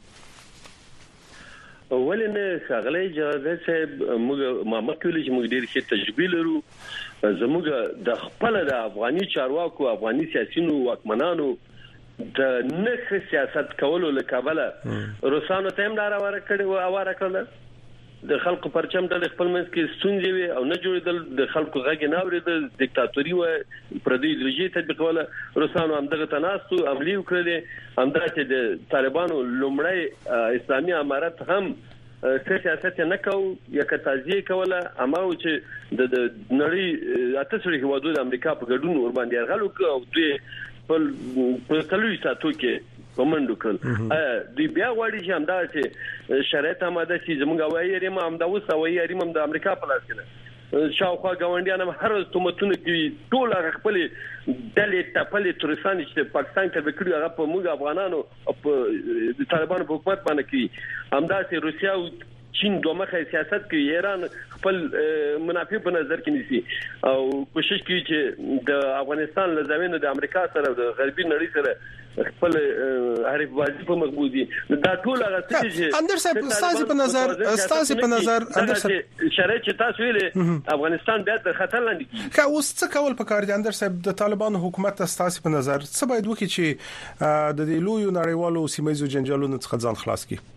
ولنه ښاغلی جهاد صاحب موږ ما مکولی چې موږ ډېر ښه تجربه لرو. زموږ د خپل د افغاني چارواکو، افغاني سیاسيونو، واکمنانو د نه سیاست کولو لکابله روسانو ته هم لار ورکړې او اواره کړل. د خلکو پرچم د خپل منځ کې ستونزې وي او نه جوړېدل، د خلکو غږ نه اورېدل، دیکتاتوري و پردي ایدئولوژي تطبیقوله. روسانو هم دغه تناستو عملی وکړل. همدا چې د طالبانو لومړی اسلامي امارت هم څه سیاست نه کو یا کتازي کوله، اما چې د نړۍ اته سړي هوادو د امریکا په ګډون ور باندې یرغل وکړ او دوی په تلوي ساتو کې کومندو کړ. دوی بیا غواړي چې همدا چې شرایط آماده شي. زموږ وایي ریم هم دا اوس وایي ریم هم د امریکا په لاس کې ده. شاوخوا ګاونډیان هم هر تهمتونه کوي، ټول هغه خپل ډلې ټپلې تورستان چې پاکستان ته وکړي هغه په موږ افغانانو په د طالبانو په حکومت باندې کوي. همدا چې روسیا او چین دوه مخه سیاست کوي، ایران خپل منافع په نظر کې نیسي او کوشش کوي چې د افغانستان له زمینه د امریکا سره د غربي نړۍ سره خپل حریف بازی په مقبوزي. دا ټول هغه څه چې اندر صاحب ستاسو په نظر ستاسو په نظر اندر صاحب شرایط چې تاسو ویلې افغانستان بیا د خطر لاندې کیږي. که اوس څه کول پکار دي اندر صاحب د طالبانو حکومت تاسو په نظر څه باید وکړي چې د دې لوی نړیوالو سیمایي جنجالونو څخه ځان خلاص کړي؟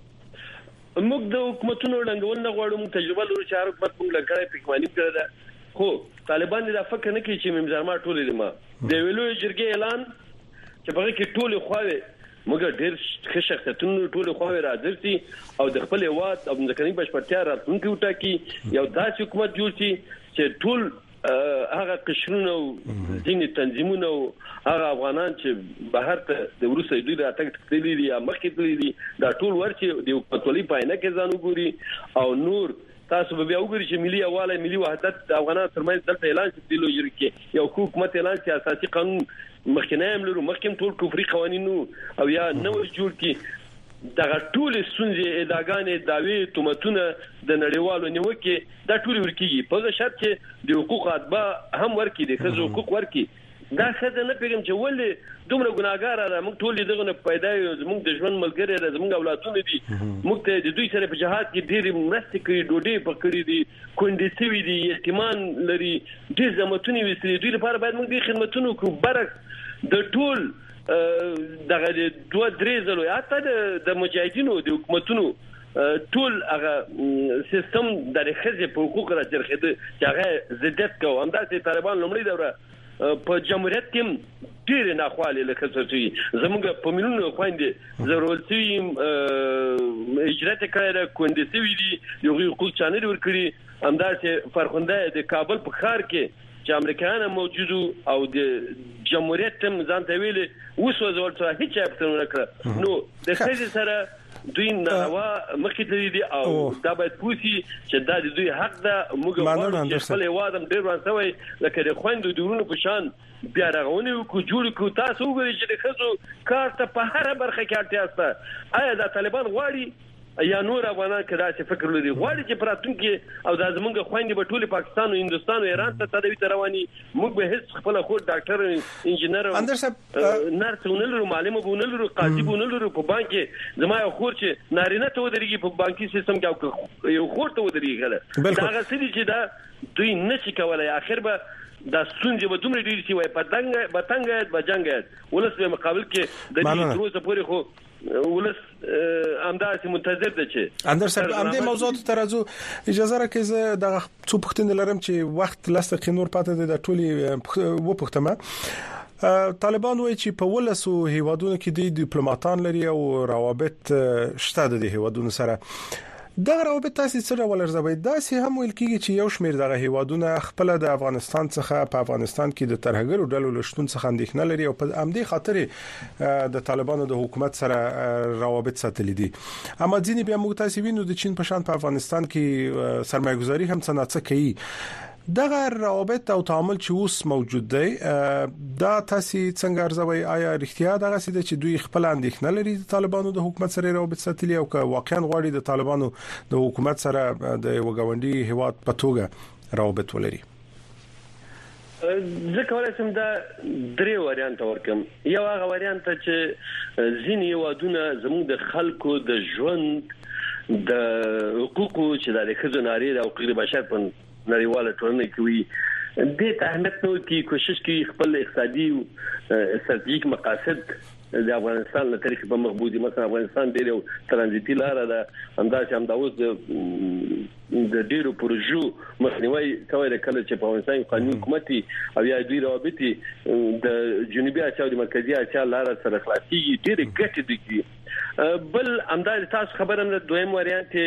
موږ د حکومتونو ړنګول نه غواړو. موږ تجربه لرو چې هر حکومت موږ لګړې پکماني کړی ده، خو طالبان دا فکر نه کوي چې ممزرما ټولې لمه د ویلو جرګې اعلان چې په کې ټولې خواوې موږ ډېر ښه شخصیتونو ټولې خواوې راځي او د خپل هواد او ځکهني بشپړتیا راتلونکي وټاکي، یو داسې حکومت جوړ شي چې ټول هغه قشرونه او ځینې تنظیمونه او هغه افغانان چې بهر ته د وروسته دوی راتګ تللي دي یا مخکې تللي دي دا ټول ورچې د حکومتولۍ په عینه کې ځان وګوري او نور تاسو به بیا وګورئ چې ملي یووالی، ملي وحدت د افغانانو ترمنځ دلته اعلان شي د لوجر کې یو حکومت اعلان چې اساسي قانون مخکنی هم لرو، مخکې ټول کفري قوانینو او یا نوې جوړ کې دغه ټول سنځي اداګانې داوی تومتونه د نړیوالو نیوکه دا ټول ورکیږي په شرط چې د حقوق اتباع هم ورکړي، د خزو حقوق ورکړي. دا څه نه پیغام چې ولې دومره ګناګار را موږ ټول دغه نه پیدا یو، موږ د ژوند ملګری را زموږ اولادونه دي، موږ ته د دوی سره په جهاد کې ډېر مرستې کوي، ډوډۍ پکړې دي، کونډې سوي دي، یتیمان لري، ډېر زموتونی وسري دوی لپاره باید موږ د خدماتونو کو برک د ټول دغه دوه درې ځله یا ته د مجاهدینو د حکومتونو ټول هغه سیستم د خزې په حقوق راځرخده چې هغه زدت کو همداسې طالبان لومړی دوره په جمهوریت کې ډېر نه خواله لکه څه زموږ په مليونو خويندې ضرورت وي اجرات کړه کوندې سوي دي یو حقوق چانه ورکړي همداسې فرخنده د کابل په ښار کې چې امریکایان موجودو او د جمهوریت هم ځان ته ویلي وسو ځول څه هیڅ اپتون نه کړ نو د خځې سره دوی ناروا مخکې تللی دي او دا باید پوسی چې دا د دوی حق ده. موږ غواړو چې خپل وادم ډېر وانسوي لکه د خويندو دورونو په شان بیا راغونی کو جوړ کو تاسو وګورئ چې د خزو کار ته په هر برخه کې اړتیا شته. آیا دا طالبان غواړي یا نور افغانان کدا چې فکر لري غواړي چې پراتونکو او د زمونږ خويندې په ټوله پاکستان او هندستان او ایران ته تدوي رواني موږ به هیڅ خپل خو ډاکټر انجنیر اندر صاحب نرس ونلرو معلم ونلرو قاضي ونلرو په بانک زما یو خور چې نارینه ته ودرېږي په بانکي سیستم کې یو خور ته ودرېږي دا غسري چې دا دوی نشي کولای اخر به دا ستونزې به دومره ډېرې شي وای پتنګ بتنګ بجنګ ولس په مقابل کې د دې تروسه پورې خو ولس امداسي منتظر ده چې اندر صاحب امدې موضوعات ترازو اجازه راکړئ زه د څو پښتنې لرم چې وخت لاسته نور پاتې ده د ټولي و پښتمه طالبان وایي چې په ولسو هیوادونو کې د ډیپلوماټان لري او روابط شته د هیوادونو سره دا روابط تاسو سره ولرزوي دا سه هم ویل کیږي چې یو شمېر دغه هیوادونه خپل د افغانستان څخه په افغانستان کې د ترهګرو ډلو لشتون څخه اندېښنه لري او په امدې خاطر د طالبانو د حکومت سره روابط ساتلي دي اما ځینې بیا موږ تاسو وینو د چین په شان په افغانستان کې سرمایه‌ګذاري هم څنګه کوي دغه روابط او تعامل چې اوس موجود دی دا تاسو څنګه ارزوي آیا رښتیا دغه سیده چې دوی خپل اندېښنه لري د طالبانو د حکومت سره روابط ساتلي او که واقعا غواړي د طالبانو د حکومت سره د وګاونډي هیواد په توګه روابط ولري زه کولای شم دا درې وریانت ورکم یو هغه وریانت چې ځینې هیوادونه زموږ د خلکو د ژوند د حقوقو چې د خزاناري او حقوق بشر په نړیواله ټولنه کې وي د اهمیت نو کې کوشش کوي خپل اقتصادي او استراتیژیک مقاصد د افغانستان له طریق په مخبودي مثلا افغانستان ډېر یو ترانزیتي لار ده همداسې هم دا اوس د ډېرو پروژو مخنیوي کوي کله چې په افغانستان قانوني حکومتي او یا دوی روابطي د جنوبي اسیا او د مرکزي اسیا لار سره خلاصيږي ډېر ګټه دي بل همداسې تاسو خبره نه دویم وریانت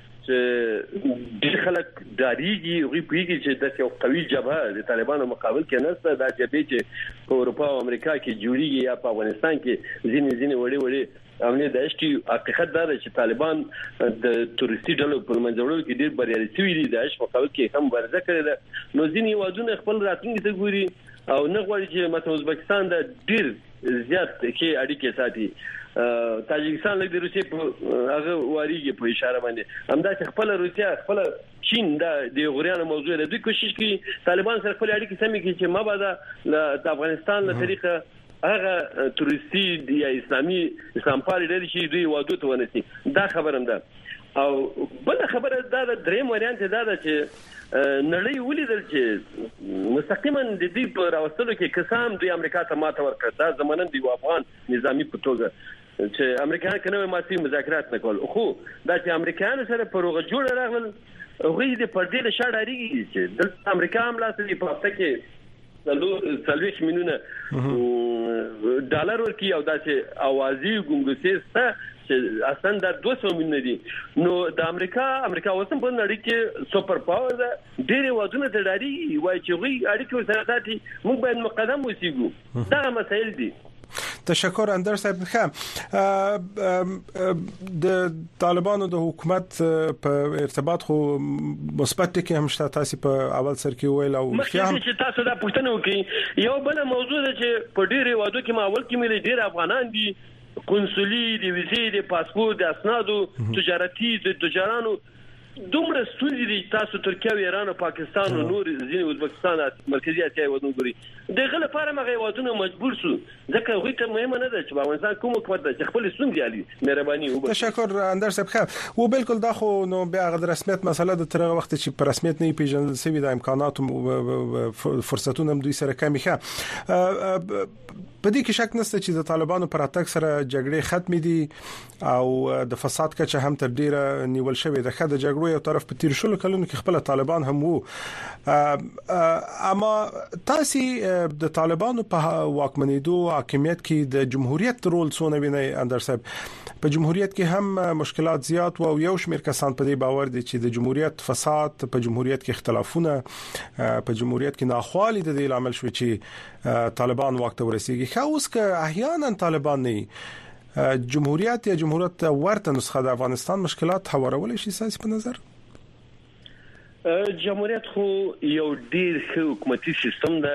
چې د خلک داریږي او پیږي چې د یو قوي جبهه د طالبانو مقابل کې نسته د جبهه چې په اروپا او امریکا کې جوړیږي یا په افغانستان کې ځینې ځینې وړي وړي امنیت د اشکی حقیقت دا چې طالبان د تورستي ډلو په منځوړو کې ډېر بریالي شوي دي د اش مقابل کې هم مبارزه کړې ده نو ځینې وادونه خپل راتلونکي ته ګوري او نه غواړي چې مثلا ازبکستان د ډېر زیات کې اړیکې ساتي تاجکستان لکه د روسیې په هغه واریږي په اشاره باندې همدا چې خپل روسیا خپل چین د غوریانو موضوع ده دوی کوشش کوي طالبان سره خپل اړیکې سمې کړي چې مبادا د افغانستان له طریقه هغه تورستي یا اسلامي اسلام پالي ډېر شي دوی وادو ته ونسي دا خبرم ده او بل خبره دا د دریم وریانت دا ده چې نړۍ ولیدل چې مستقیما د دې په راوستلو کې قسم دوی امریکا ته ماته ورکړه دا زمونږ دی افغان نظامی په توګه چې امریکایان کنه ماسي مذاکرات نکول خو دا چې امریکایان سره پروغه جوړ راغل غوې د پردې له شاړه اړیږي چې د امریکا هم لاسه په هفته کې څلور څلويش میلیونه ډالر ورکی او دا چې اوازي ګونګسي سته چې اصلا دا دوه سوه میلیونه دي نو د امریکا امریکا اوسم په نړۍ کې سپر پاور ده ډېر وادونه ته ډاري وای چې غوي اړیکې سره ساتي موږ باید مقدم وسیګو دا مسایل دي تشکر اندر صاحب خام د طالبانو د حکومت په ارتباط خو مثبت کې هم شته تاسو په اول سر کې ویل او مخکې چې تاسو دا پوښتنه وکړي یو بل موضوع ده چې په ډېر وادو کې ما اول کې ملي ډېر افغانان دي قنصلي د ویزې د پاسپورت د اسنادو تجارتي د تجارانو دومره ستونزې دي تاسو ترکیه او ایران او پاکستان او نور ځینې ازبکستان مرکزي اسیا ودونه ګوري دغه لپاره مغه ودونه مجبور شو ځکه غوي ته مهمه نه ده چې په افغانستان کوم حکومت د خپل ستونزې علي مهرباني وکړه تشکر اندر صاحب خو و بالکل دا خو نو بیا غو رسمیت مسله د تر وخت چې په رسمیت نه پیژندل سوي د امکانات او فرصتونو دوی سره کمی ښه په دې کې شک نشته چې د طالبانو پر اتاک سره جګړې ختمې دي او د فساد کچه هم تر ډیره نیول شوې ده خدای جګړو یو طرف په تیر شلو کلونو کې خپل طالبان هم وو اما تاسو د طالبانو په واکمنېدو حاکمیت کې د جمهوریت رول څونه ویني اندر صاحب په جمهوریت کې هم مشکلات زیات او یو شمېر کسان په دې باور دي چې د جمهوریت فساد په جمهوریت کې اختلافونه په جمهوریت کې ناخوالي د دې عامل شوی چې طالبان وخت ورسیږي خو اوس که احیانا طالبان نه جمهوریت یا جمهوریت ورته نسخه د افغانستان مشکلات هوارول شي ساسي په نظر جمهوریت خو یو ډیر ښه حکومتي سیستم ده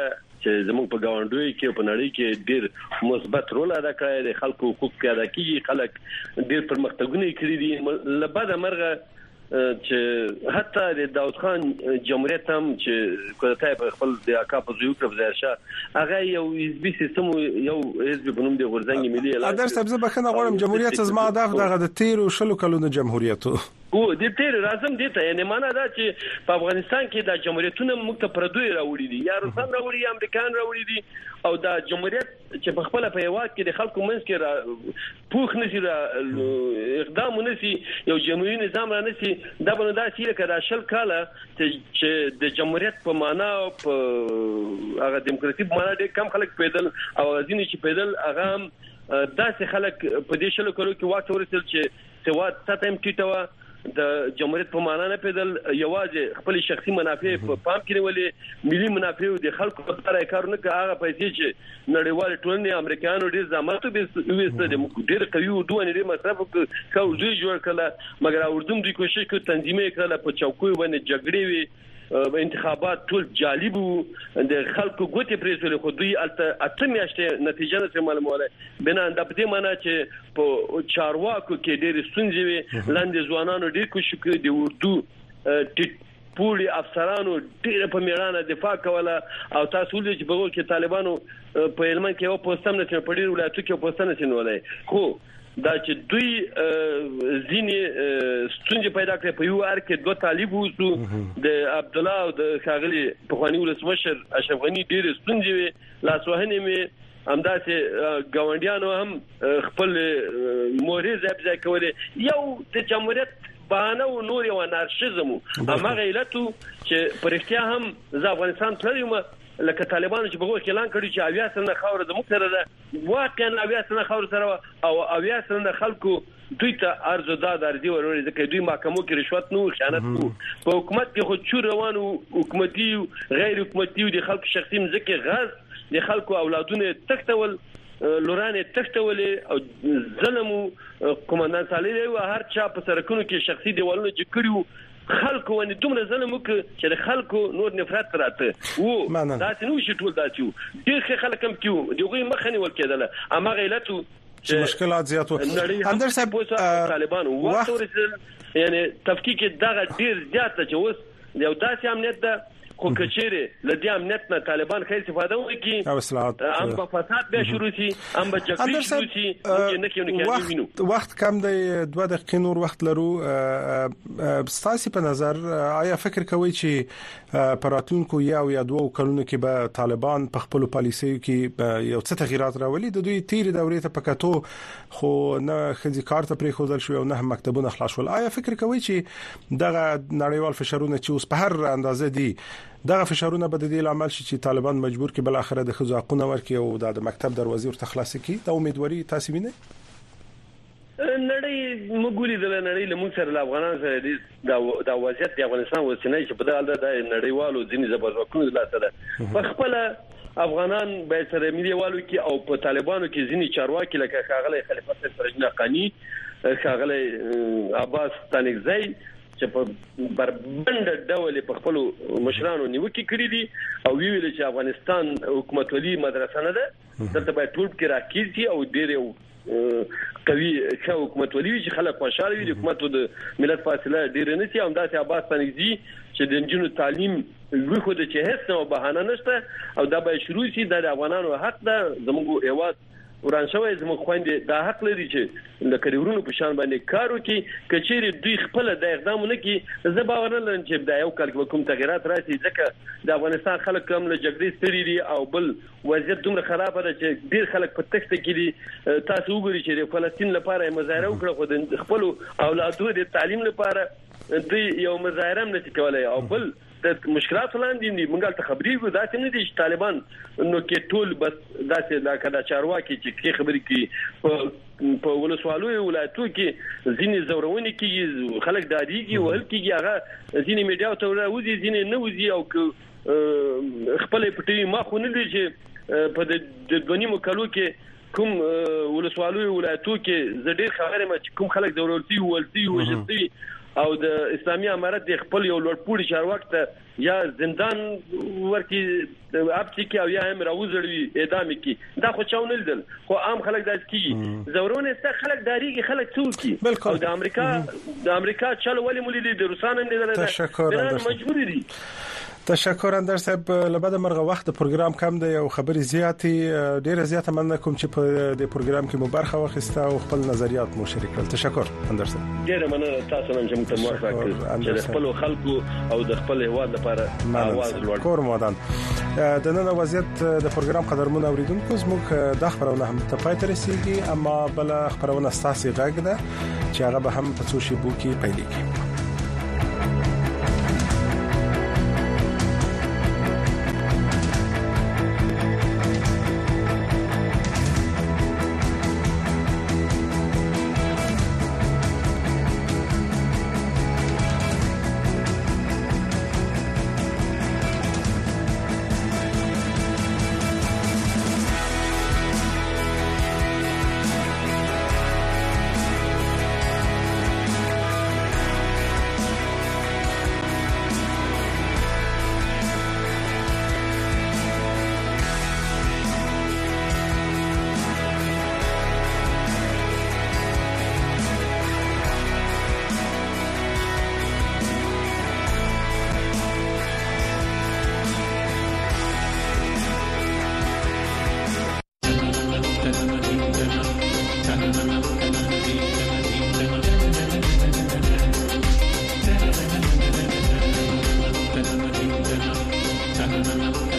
چې زموږ په گاونډوي کې په نړۍ کې ډیر مثبت رول ادا کړی دی خلکو حقوق پیدا کیږي خلک ډیر پرمختګونه کړی دي لبد مرغه چې حتی د داود خان جمهوریت هم چې کولای په خپل د اکا په زیو کې ځارشه هغه یو حزبي سیستم یو حزب په نوم دی غورځنګ ملي اعلان ادر سبزه بخنه غواړم جمهوریت زما دغه د تیر او شلو کلونو جمهوریت او د تیر راځم دي ته یعنی معنا دا چې په افغانستان کې د جمهوریتونو موږ ته پردوی راوړي دي یا روسان راوړي امریکایان راوړي دي او د جمهوریت چې په خپل په یواد کې د خلکو منځ کې را پوخ نشي را اقدام نشي یو جمهوریت نظام را نشي دا بنه دا چې کړه شل کاله چې د جمهوریت په معنا په هغه دیموکراسي په معنا ډېر کم خلک پیدل او ځینې چې پیدل هغه داسې خلک په دې شلو کلو کې واټ ورسېل چې سواد ستم ټیټه د جمهوریت په معنا نه پیدل یوازې خپل شخصي منافع په پام کې نیولې ملي منافع د خلکو لپاره کارونه کوي هغه پیسې چې نړیوال ټولنې امریکایانو ډیر زحمت وبېسته د ډیر قوي ودو ان ډیر مصرف کوي جوړ کړل مګر اردوم دوی کوشش کوي تنظیمي کړل په چوکۍ باندې جګړې وي انتخابات ټول جالب د خلکو ګوتې پریسول خو دوی الته اته میاشتې نتیجه نه معلومه بنا د دې معنی چې په چارواکو کې ډېر ستونزې وي لاندې ځوانانو ډېر کوشش کوي د اردو پولی افسرانو ډېر په میړانه دفاع کوله او تاسو ولې چې بغو کې طالبانو په هلمند کې یو پوسټم نه چې په ډېر ولایتو کې پوسټم نه چنولای خو دا چې دوی ځینې ستونزې پیدا کړې په یو ار کې دوه طالب وو د عبد الله او د خاغلی په خواني ولسمشر اشرف غنی ډېر ستونزې وي لاسوهنې مې همداسې ګاونډیانو هم خپل موري ځای کولې یو د جمهوریت بهانه او نور یو انارشیزم هغه علت چې پرختیا هم ز افغانستان تلوم لکه طالبانو چې بغو اعلان کړی چې اویا سنه خاور د مختره ده واقعا اویا سنه خاور سره او اویا سنه خلکو دوی ته ارزو داد ارزي وروري ځکه دوی محکمو کې رشوت نو خیانت نو په حکومت کې خو چور روانو حکومتي غیر حکومتي د خلکو شخصي مزکه غاز د خلکو اولادونه تختول لورانه تختولې او ظلم کومندان صالح او هر چا په سرکونو کې شخصي دیوالونه چې کړیو خلکو ونی دومره ظلم وکړ چې د خلکو نور نفرت راته وو دا څنګه شي ټول دا چې ډېر خلک هم کیو دغه مخنی ول کېدله اما غیلتو چې مشکلات زیاتو اندر صاحب طالبان وخت ورسېدل یعنی تفکیک دغه ډېر زیات چې اوس یو داسې امنیت ده خو کچېره لدی امنیت نه طالبان خیر استفاده وکړي او اصلاحات ام په فساد به شروع شي ام به جګړې شروع شي موږ نه کېونو کې وینو وخت کم دی دوه دقیقې نور وخت لرو ستاسو په نظر آیا فکر کوئ چې پراتونکو یا یا دوه کلونو کې به طالبان په خپل پالیسي کې یو څه تغیرات راولي د دوی تیر دورې ته پکاتو خو نه خځې کار ته پرې خوذل شو او نه مکتبونه خلاص شول آیا فکر کوئ چې دغه نړیوال فشارونه چې اوس په هر اندازه دي دغه فشارونه به د دې عمل شي چې طالبان مجبور کې بل اخره د خزاقونه ورکي او د مکتب دروازې ورته خلاص کړي دا امیدواري تاسو وینئ نړۍ مګولې د نړۍ له موږ سره افغانان سره د د وضعیت د افغانستان وسنۍ چې په دغه د نړیوالو ځینې زبرځواکونو د لاسه په خپل افغانان به سره مليوالو کې او په طالبانو کې ځینې چارواکي لکه خاغلی خلیفه فرجنا قانی خاغلی عباس تانکزی چې په بربند ډول په خپل مشرانو نیوکه کړې دي او ویل چې افغانستان حکومت ولي مدرسه نه ده دلته به ټول کې راکېږي او ډېر قوي حکومت ولي چې خلک خوشاله وي د حکومت د ملت فاصله ډېر نه سي هم داسې عباس تنګزي چې د جنونو تعلیم وی خو د چې هیڅ نو بهانه نشته او دا به شروع شي د افغانانو حق ده زموږ هیواد وران شوی زموږ خويندې دا حق لري چې د کریورونو په شان باندې کار وکړي کچېری دوی خپل د اقدام نه کوي زه باور نه لرم چې د یو کال کوم تغیرات راشي ځکه د افغانستان خلک کوم له جګړې ستړي دي او بل وضعیت دومره خراب ده چې ډیر خلک په تخته کې دي تاسو وګورئ چې د فلسطین لپاره مظاهره وکړه خو د خپل اولادو د تعلیم لپاره دوی یو مظاهره نه کولای او بل د مشکلات لاندې دي موږ ته خبرې کوو دا څنګه دي چې طالبان نو کې ټول بس داسې دا کدا چارواکي چې خبرې کوي په ولسوالو ولایتو کې ځینې زورونی کې خلک دادیږي او هل کېږي هغه ځینې میډیا ته راوځي ځینې نه وځي او خپل پټي ما خو نه دي چې په د دونی مکلو کې کوم ولسوالو ولایتو کې زړه خبره ما چې کوم خلک ضرورتي ولتي وجدي او د اسلامي امارت د خپل یو لوړپوړي چارواکي یا زندان ورکی اپتی کې او یا هم راوځړوي اعدام کی دا خو چاونل دل خو عام خلک داس کی زورونه ست خلک داریږي خلک څوکي او د امریکا د امریکا چل ولې مولي د روسانو نه ده تشکر مجبور دي تشکر اندر صاحب لبد مرغه وخت پروګرام کم دی او خبري زیاتی ډیره زیاته مننه کوم چې په دې پروګرام کې مبارخه واخیسته او خپل نظریات مو شریک کړل تشکر اندر صاحب ډیره مننه تاسو نن چې موږ موافق چې خپل خلکو او د خپل هواد لپاره आवाज لوړ کور مودان د نن وضعیت د پروګرام قدرمن اوریدونکو زموږ د خبرونه هم ته پای ته رسیدي اما بل خبرونه اساسي غږ ده چې هغه به هم په څو شی بو کې پیلېږي Thank you.